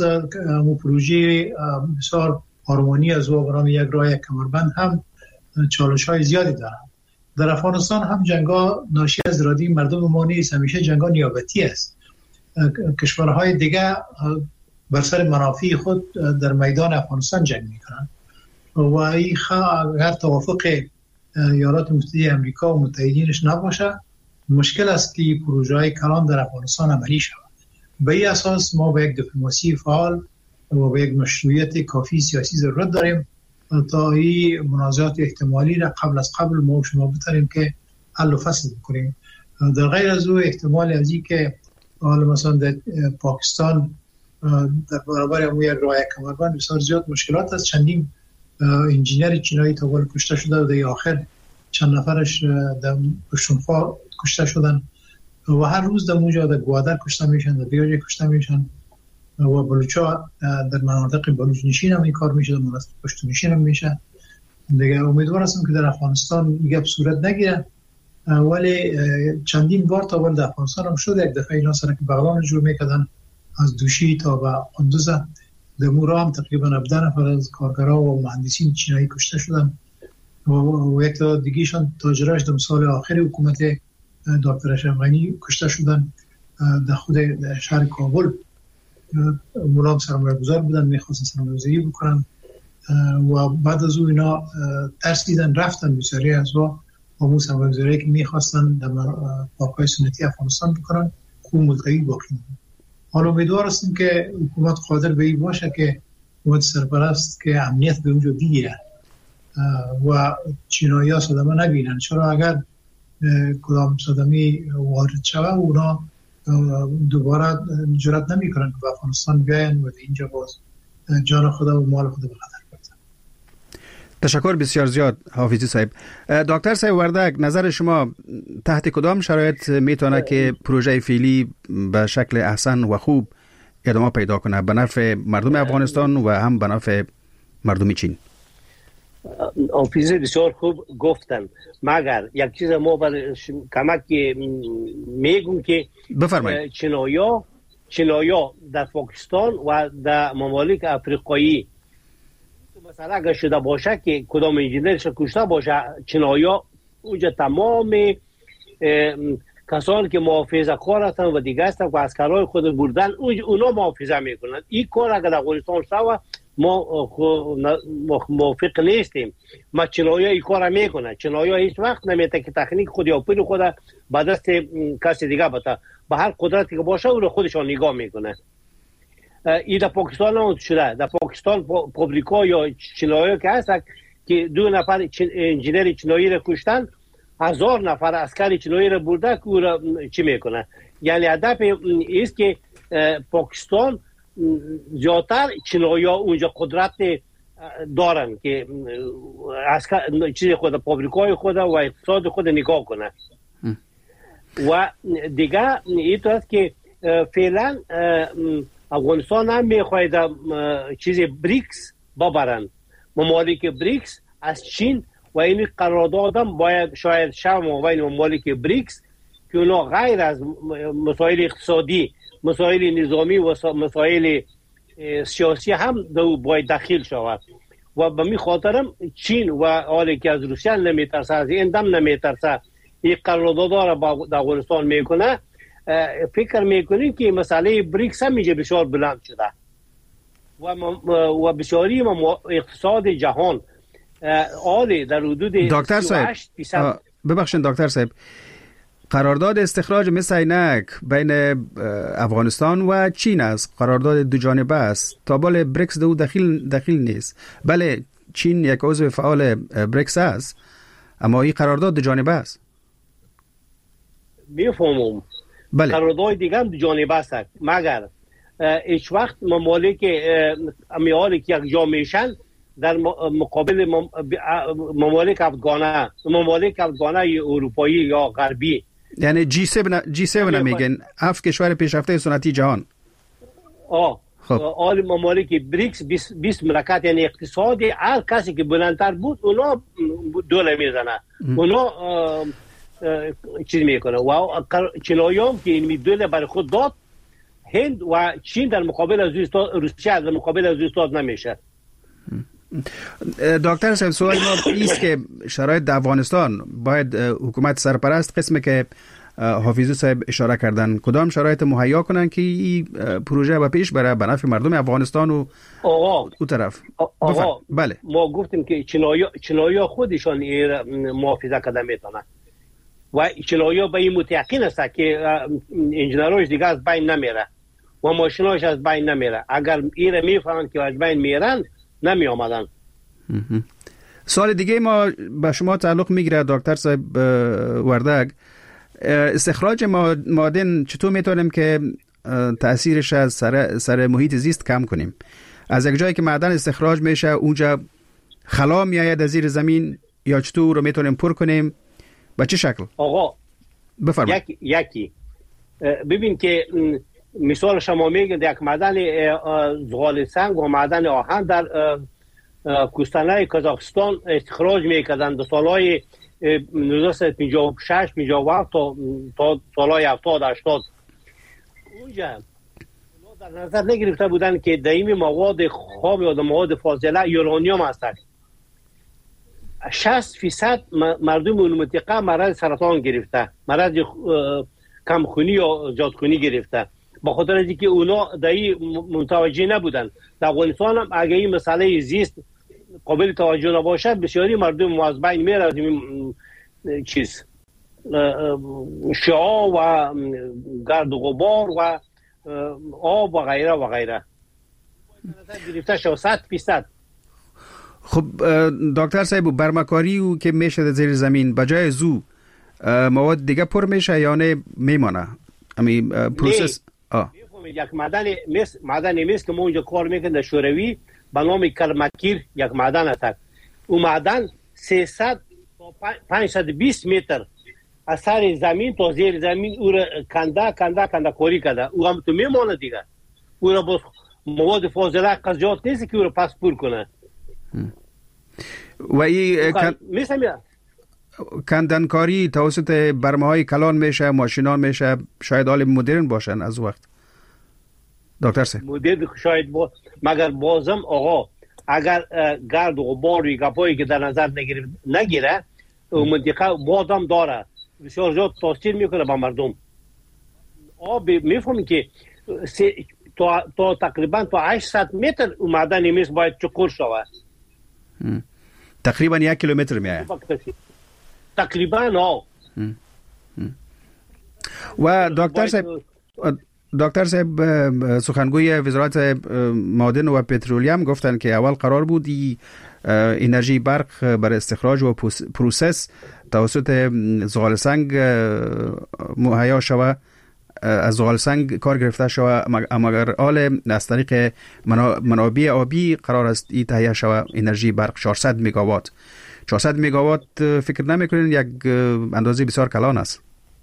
پروژه بسیار هارمونی از او برای یک راه کمربند هم چالش‌های زیادی دارند. در افغانستان هم جنگ‌ها ناشی از اراده مردم ما نیست، همیشه جنگ‌ها نیابتی است. کشورهای دیگه بر سر منافع خود در میدان افغانستان جنگ میکنند و این اگر توافق ایالات متحده آمریکا و متحدینش نباشه مشکل است که پروژه‌های کلان در افغانستان عملی شود. به این اساس ما با یک دیپلماسی فعال و با یک مشروعیت کافی سیاسی ضرورت داریم تا این منازعات احتمالی را قبل ما و شما بتونیم که حل و فصل بکنیم. در غیر از او احتمال از این که حالا مثلا در پاکستان در برابر همون یک راه کمربند بسیار زیاد مشکلات است. چندین انجینر چینایی تا حالا کشته شده و در آخر چند نفرش در پشتونخوا کشته شدن و هر روز در اونجا در گوادر کشته میشن، در دیگه کشته میشن و بلوچا در مناطق بلوچ نشین هم این کار میشه، در مناطق پشتون نشین هم میشه. دیگه امیدوار هستم که در افغانستان این گپ صورت نگیره ولی چندین بار تا اول در افغانستان هم شده. یک دفعه اینا سرک بغلان جور میکردن از دوشی تا به قندوز در مورا هم تقریبا 17 نفر از کارگرها و مهندسین چینایی کشته شدن و یک تا دیگهشان تاجراش در سال آخر حکومت دکتر اشرف غنی کشته شدن در خود شهر کابل. مولام سرمایه‌گذار بودن میخواستن سرمایه‌گذاری بکنن و بعد از اون اینا ترسیدن رفتن بسیاری از و همون سرمایه‌گذاری که میخواستن در پارک‌های سنتی افغانستان بکنن خوب ملتوی باقی موند. حالا امیدوار هستیم که حکومت قادر به این باشه که حکومت سرپرست که امنیت به اونجا بگیره و چینایی‌ها صدمه نبینن. چرا اگر کدام صدمه وارد شود اونا دوباره جرأت نمی‌کنن که به افغانستان بیاین و اینجا باز جان خدا و مال خدا به خطر بردن. تشکر بسیار زیاد حافظی صاحب. دکتر صاحب وردک، نظر شما تحت کدام شرایط میتونه که پروژه فعلی به شکل احسن و خوب ادامه پیدا کنه به نفع مردم افغانستان و هم به نفع مردم چین؟ حافظی بسیار خوب گفتن، مگر یک چیز ما برای کمک میگم که بفرمایید. چینایا در پاکستان و در ممالک افریقایی مثلا اگر شده باشه که کدام انجینرش کشته باشه، چینایا اونجا تمام کسانی که محافظه کار هستن و دیگه هستن و عسکرهای خود بردن اونا محافظه میکنن. این کار اگر در افغانستان شده ما موافق نیستیم. ما چینایا این کار میکنه. چینایا هیچ وقت نمیته که تکنیک خود یا پول خود به دست کسی دیگه بده. به هر قدرتی که باشه او رو خودشان نگاه میکنه. این در پاکستان هم شده. در پاکستان پابلیکا یا چینایا که هست که 2 نفر انجینر چینایی را کشتن، 1000 نفر عسکر چینایی را برده که او را چی میکنه. یعنی هدف است که پاکستان زیادتر چینایا اونجا قدرت دارن که عسکر چیز خود پابلیکای خود و اقتصاد خود نگاه کنه. و دیگه این تو است که فعلا افغانستان هم میخواهد چیز بریکس ببرن. ممالک بریکس از چین و این قرارداد هم باید شاید شما بین ممالک بریکس که اونا غیر از مسائل اقتصادی، مسائل نظامی و مسائل سیاسی هم دو باید داخل شود و به می خاطرم چین و حالی که از روسیه نمیترسه، از این دم نمیترسه، این قرارداد را با افغانستان میکنه، فکر میکنیم که مسئله بریکس هم میشه بسیار بلند شده و بسیاری اقتصاد جهان حالی در حدود دکتر صاحب ببخشید دکتر صاحب، قرارداد استخراج مثل عینک بین افغانستان و چین است، قرارداد دو جانبه است، تا بال بریکس دو دخیل نیست. بله چین یک عضو فعال بریکس است اما این قرارداد دو جانبه است. میفهمم. بله. قرارداد دیگه هم دو جانبه است مگر هیچ وقت ممالک امیالی که یک جا میشن در مقابل ممالک افغانه اروپایی یا غربی، یعنی G7 میگن 7 کشور پیشرفته صنعتی جهان. خب آل ممالک بریکس 20 مملکت، یعنی اقتصاد هر کسی که بلندتر بود اونا دوله میزنه، اونا چیز میکنه و چینایی‌ها که این دوله برای خود داد، هند و چین در مقابل از روسیه در مقابل از استاد نمیشه. دکتر صاحب سوال ما ایست که شرایط در افغانستان باید حکومت سرپرست قسمی که حافظی صاحب اشاره کردن کدام شرایط مهیا کنن که این پروژه به پیش بره به نفع مردم افغانستان و اون طرف؟ بله ما گفتیم که چینایی‌ها خودشان محافظه کرده میتونن و چینایی‌ها به این متیقن است که انجینراش دیگه از بین نمیره و ماشیناش از بین نمیره. اگر ایره میفهمن که از بین میرن نمی آمدن. سوال دیگه ما به شما تعلق میگیره دکتر صاحب وردگ، استخراج معادن چطور میتونیم که تأثیرش از سر محیط زیست کم کنیم؟ از یک جایی که معدن استخراج میشه اونجا خلا میآید از زیر زمین یا چطور رو میتونیم پر کنیم؟ به چه شکل؟ آقا بفرمایید. یکی ببین که مثال شما میگید یک معدن زغال سنگ و معدن آهن در کوهستان‌های کازاخستان استخراج میکردند در سالهای 1956 57 تا سالهای 70 80. اونجا در نظر نگرفته بودن که دائمی مواد خام یا مواد فاضله یورانیوم هست. 60% مردم اون منطقه مرض سرطان گرفته، مرض کمخونی یا زیادخونی گرفته، با خاطر از اینکه اونا دایی متوجه نبودن. در افغانستان هم اگه این مسئله زیست قابل توجه نباشد بسیاری مردم از بین میره، از این چیز شعاع و گرد و غبار و آب و غیره و غیره گرفته شد 100%. خب دکتر صاحب برمکاری او که میشه در زیر زمین بجای زو مواد دیگه پر میشه یا نه میمانه؟ امی پروسس یک معدن میست که ما اونجا کار میکنیم در شوروی به نام کرمکیر، یک معدن است. اون معدن 300 تا 520 متر از سر زمین تا زیر زمین او را کنده کاری کرده، او هم تو میمانه دیگه. او را با مواد فاضله قضیات نیست که او را پس پر کنه. و این کندنکاری توسط برمه‌های کلان میشه، ماشینان میشه، شاید حال مدرن باشن از وقت دکتر صاحب مدرن شاید مگر بازم آقا اگر گرد و غبار و گپایی که در نظر نگیره اون منطقه بازم داره بسیار زیاد تاثیر میکنه با مردم. آب میفهمی که تا تقریبا تا 800 متر اون معدن میز باید چکور شود. تقریبا 1 کیلومتر میایه تقریبا. و دکتر صاحب سخنگوی وزارت معادن و پترولیوم گفتن که اول قرار بود انرژی برق برای استخراج و پروسس توسط زغال سنگ مهیا شود، از زغال سنگ کار گرفته شود، اما حال از طریق منابع آبی قرار است این تهیه شود انرژی برق 400 مگاوات. 400 مگاوات فکر نمیکنین یک اندازه بسیار کلان است؟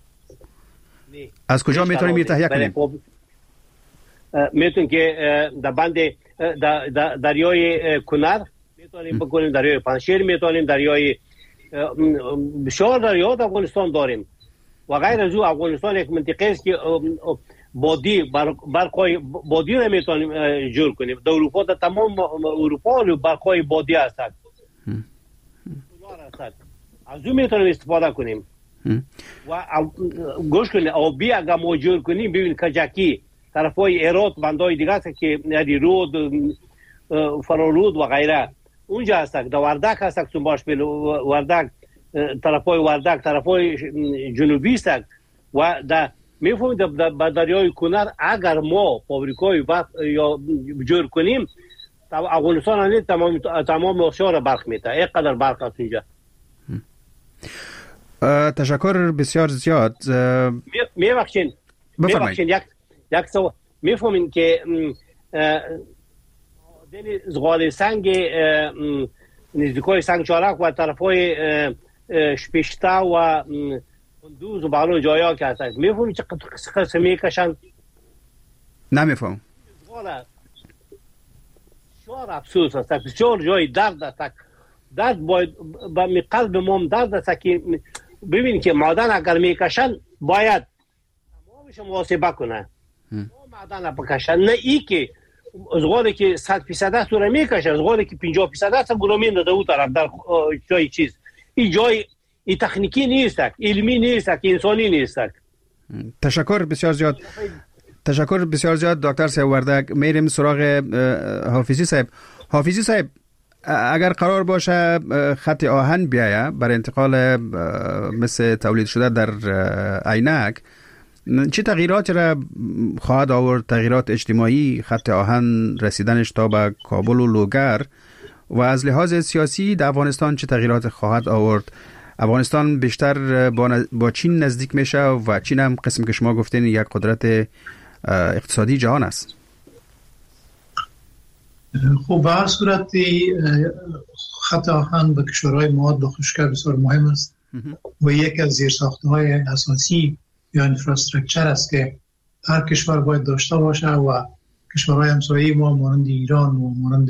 از کجا میتونیم این تهیه کنیم؟ میتونیم که در بند دریای کنر میتونیم بکنیم، دریای پنشیر میتونیم، دریای بسیار دریا در افغانستان داریم و غیر از او افغانستان یک منطقه است که بادی برقای بادی رو میتونیم جور کنیم. در اروپا در تمام اروپا برقای بادی هستند، از اون میتونیم استفاده کنیم. و گوش کنید آبی اگر ما جور کنیم، ببین کجکی طرفای هرات بندای دیگه است که یعنی رود فرارود و غیره اونجا هست. در وردک هست سنباش بیل وردک طرفای وردک طرفای جنوبی است و در میفهمید در دریای کنر اگر ما فابریکای یا جور کنیم افغانستان تمام آسیا را برق میده. اینقدر برق است اینجا. تشکر بسیار زیاد. میبخشین یک سوال میفهمین که زغال سنگ نزدیکای سنگ چارک و طرفای شپشته و کندوز و بالو جایا که هست میفهمین چه قسم میکشن؟ نمیفهم. بسیار افسوس است، بسیار جای درد است. درد باید به قلب ما درد است که ببین که معدن اگر میکشن باید تمامش محاسبه کنن. معدن بکشن، نه ای که زغالی که 100% است رو میکشن، زغالی که 50% است گرومین داده او طرف در جای چیز. این جای این تکنیکی نیست، علمی نیست، انسانی نیست. تشکر بسیار زیاد. تشکر بسیار زیاد دکتر صاحب وردک. میریم سراغ حافظی صاحب. حافظی صاحب، اگر قرار باشه خط آهن بیایه برای انتقال مثل تولید شده در عینک، چه تغییراتی را خواهد آورد؟ تغییرات اجتماعی خط آهن رسیدنش تا به کابل و لوگر، و از لحاظ سیاسی در افغانستان چه تغییرات خواهد آورد؟ افغانستان بیشتر با چین نزدیک میشه و چین هم قسم که شما گفتین یک قدرت اقتصادی جهان است. خب به هر صورت خط آهن به کشورهای مواد بخشکر بسیار مهم است و یکی از زیرساختهای اساسی یا انفراستراکچر است که هر کشور باید داشته باشه و کشورهای همسایه ما مانند ایران و مانند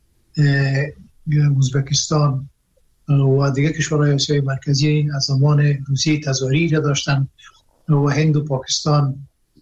ازبکستان و دیگه کشورهای آسیای مرکزی از زمان روسیه تزاری را داشتن و هند و پاکستان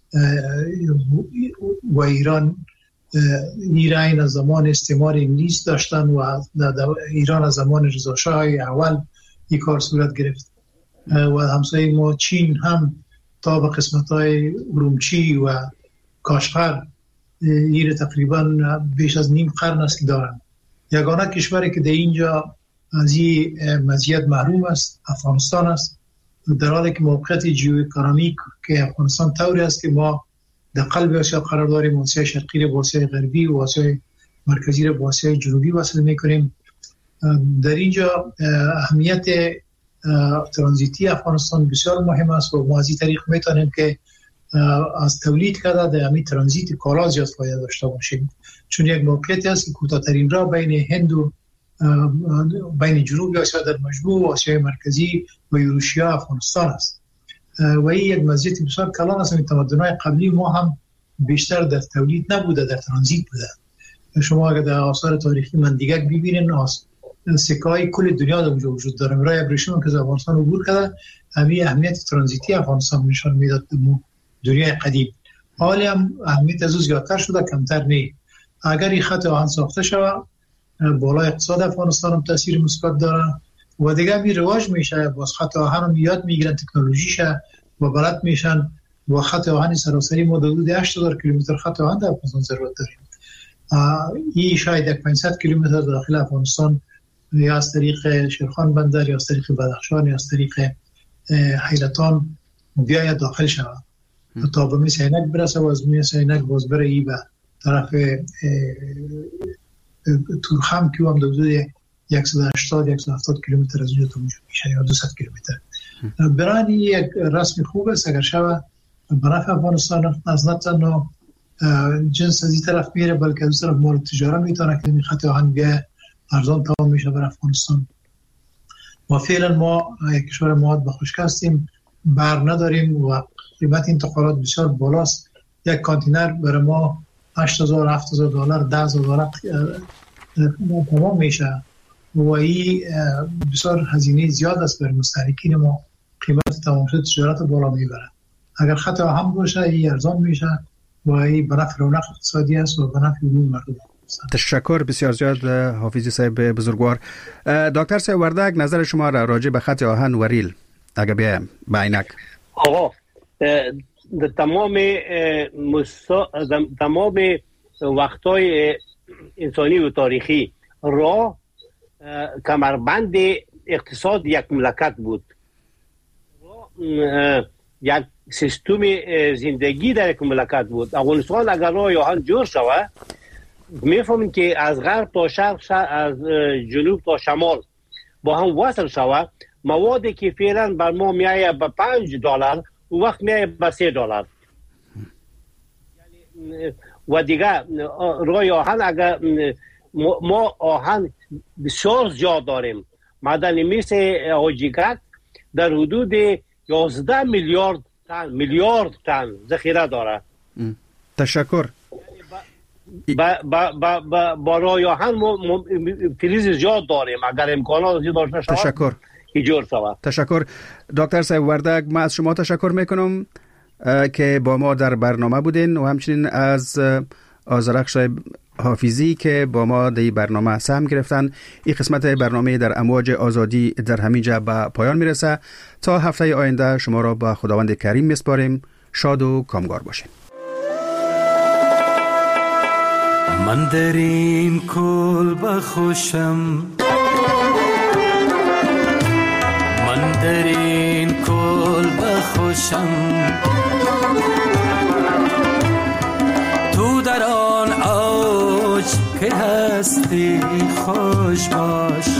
و ایران ایران از زمان استعمار انگلیس داشتن و ایران از زمان رضا شاه اول این کار صورت گرفت و همسایه ما چین هم تا به قسمت‌های ارومچی و کاشغر این تقریبا بیش از نیم قرن است که دارن. یگانه کشوری که در اینجا از این مزیت محروم است افغانستان است، در حالی که موقعیت ژئواکونومیک که افغانستان طوری است که ما در قلب آسیا قرار داریم، آسیای شرقی را با آسیای غربی و آسیای مرکزی را با آسیای جنوبی وصل می‌کنیم. در اینجا اهمیت ترانزیتی افغانستان بسیار مهم است و ما از این طریق میتونیم که از تولید کرده در همین ترانزیت کالا زیاد فایده داشته باشیم، چون یک موقعیتی است که کوتاه‌ترین راه بین هند و بین جنوب آسیا در مجموع و آسیای مرکزی و اروشیا افغانستان است و این یک مزیت بسیار کلان است. تمدن‌های قبلی ما هم بیشتر در تولید نبوده، در ترانزیت بوده. شما اگر در آثار تاریخی مندیگک ببینید سکه‌های کل دنیا در اونجا وجود داره. برای ابریشم که افغانستان عبور کرده همین اهمیت ترانزیتی افغانستان نشان میداد در دنیای قدیم. حالی هم اهمیت از زیادتر شده، کمتر نه. اگر این خط آهن ساخته شود بالای اقتصاد افغانستان هم تاثیر مثبت داره و دیگه می رواج میشه. باز خط آهن هم یاد میگیرن تکنولوژیشه و بلد میشن و خط آهن سراسری ما حدود 8000 کیلومتر خط آهن در افغانستان ضرورت داریم. این شاید 500 کیلومتر داخل افغانستان یا از طریق شیرخان بندر یا از طریق بدخشان یا از طریق حیرتان بیاید داخل شود تا به مثل عینک برسه و از مثل عینک باز بره ای به طرف تورخم که هم حدود 180-170 کیلومتر از اونجا تا اونجا میشه یا 200 کیلومتر. برای یک رسم خوب است اگر شود به نفع افغانستان. از نه تنها جنس از این طرف میره بلکه از طرف مورد تجاره میتونه که این خط آهن بیه ارزان تمام میشه بر افغانستان. و فعلا ما یک کشور مواد بخشک هستیم، بر نداریم و قیمت انتقالات بسیار بالاست. یک کانتینر برای ما $8,000 $7,000 $10,000 تمام میشه و این بسیار هزینه زیاد است برای مستهلکین ما قیمت تمام تجارت بالا میبره. اگر خط آهن باشه این ارزان میشه و این به نفع رونق اقتصادی است و به نفع عموم مردم. تشکر بسیار زیاد حافظی صاحب بزرگوار. دکتر صاحب وردگ، نظر شما را راجع به خط آهن و ریل اگه بیایم به عینک. آقا تمام وقتای انسانی و تاریخی راه کمربند اقتصاد یک مملکت بود. یک سیستم زندگی در یک مملکت بود. افغانستان اگر راه آهن جور شود میفهمیم که از غرب تا شرق، از جنوب تا شمال با هم وصل شود، موادی که فعلا بر ما میایه به $5 و وقت میایه به $3. و دیگه راه آهن اگر ما آهن بسیار زیاد داریم، معدن مس آجیگک در حدود 11 میلیارد تن ذخیره داره. تشکر. با راه آهن فلز زیاد داریم، اگر امکانات زیاد داشته شود تشکر ایجور شود. تشکر دکتر صاحب وردگ، ما از شما تشکر میکنم که با ما در برنامه بودین و همچنین از آذرخش صاحب حافظی که با ما در برنامه سهم گرفتن. این قسمت برنامه در امواج آزادی در همینجا به پایان میرسه. تا هفته آینده شما را به خداوند کریم میسپاریم. شاد و کامگار باشین. من در این کلبه خوشم، من در این کلبه خوشم، تو در آن اوج که هستی خوش باش.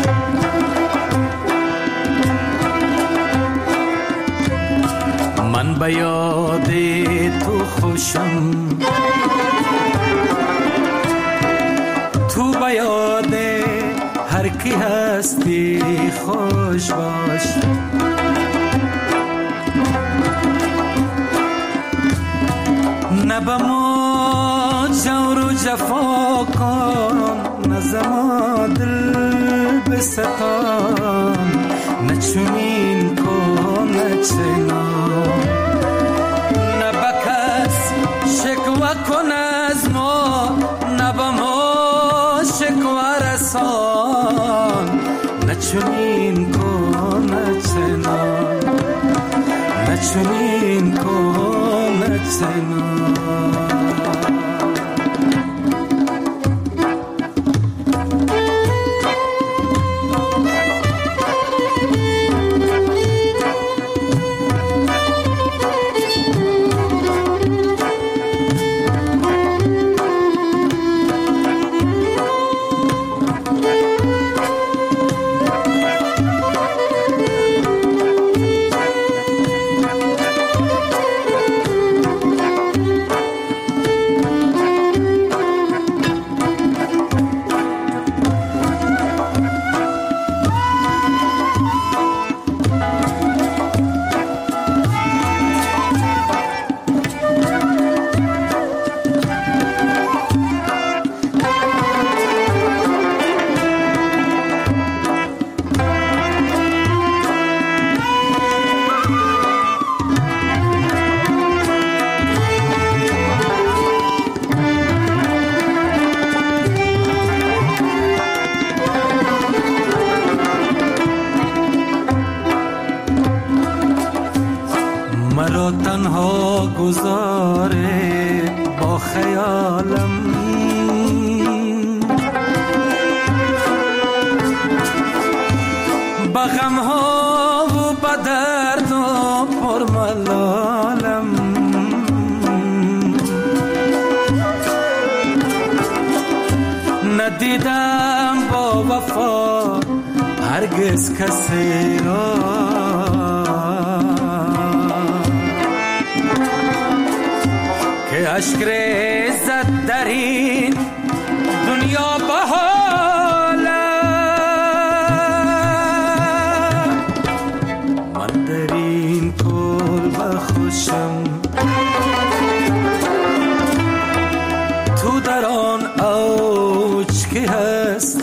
من به یاد تو خوشم، تو به یاد هر کی هستی خوش باش. نه به ما جور و جفا کن، نه زما دل بستان، نه چنین کن نه چنان، نه به کس شکوه کن از ما، نه به ما شکوه رسان، نه چنین کن نه چنان، نه چنین کن نه چنان. مرا تنها گذاره با خیالم، با غم ها و با درد و پرملالم. ندیدم با وفا هرگز کسی را که اشک ریزد در این دنیا به حالم. من در این کلبه خوشم، تو در آن اوج که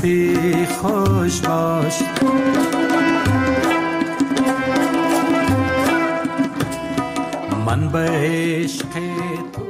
هستی خوش باش. من به عشق تو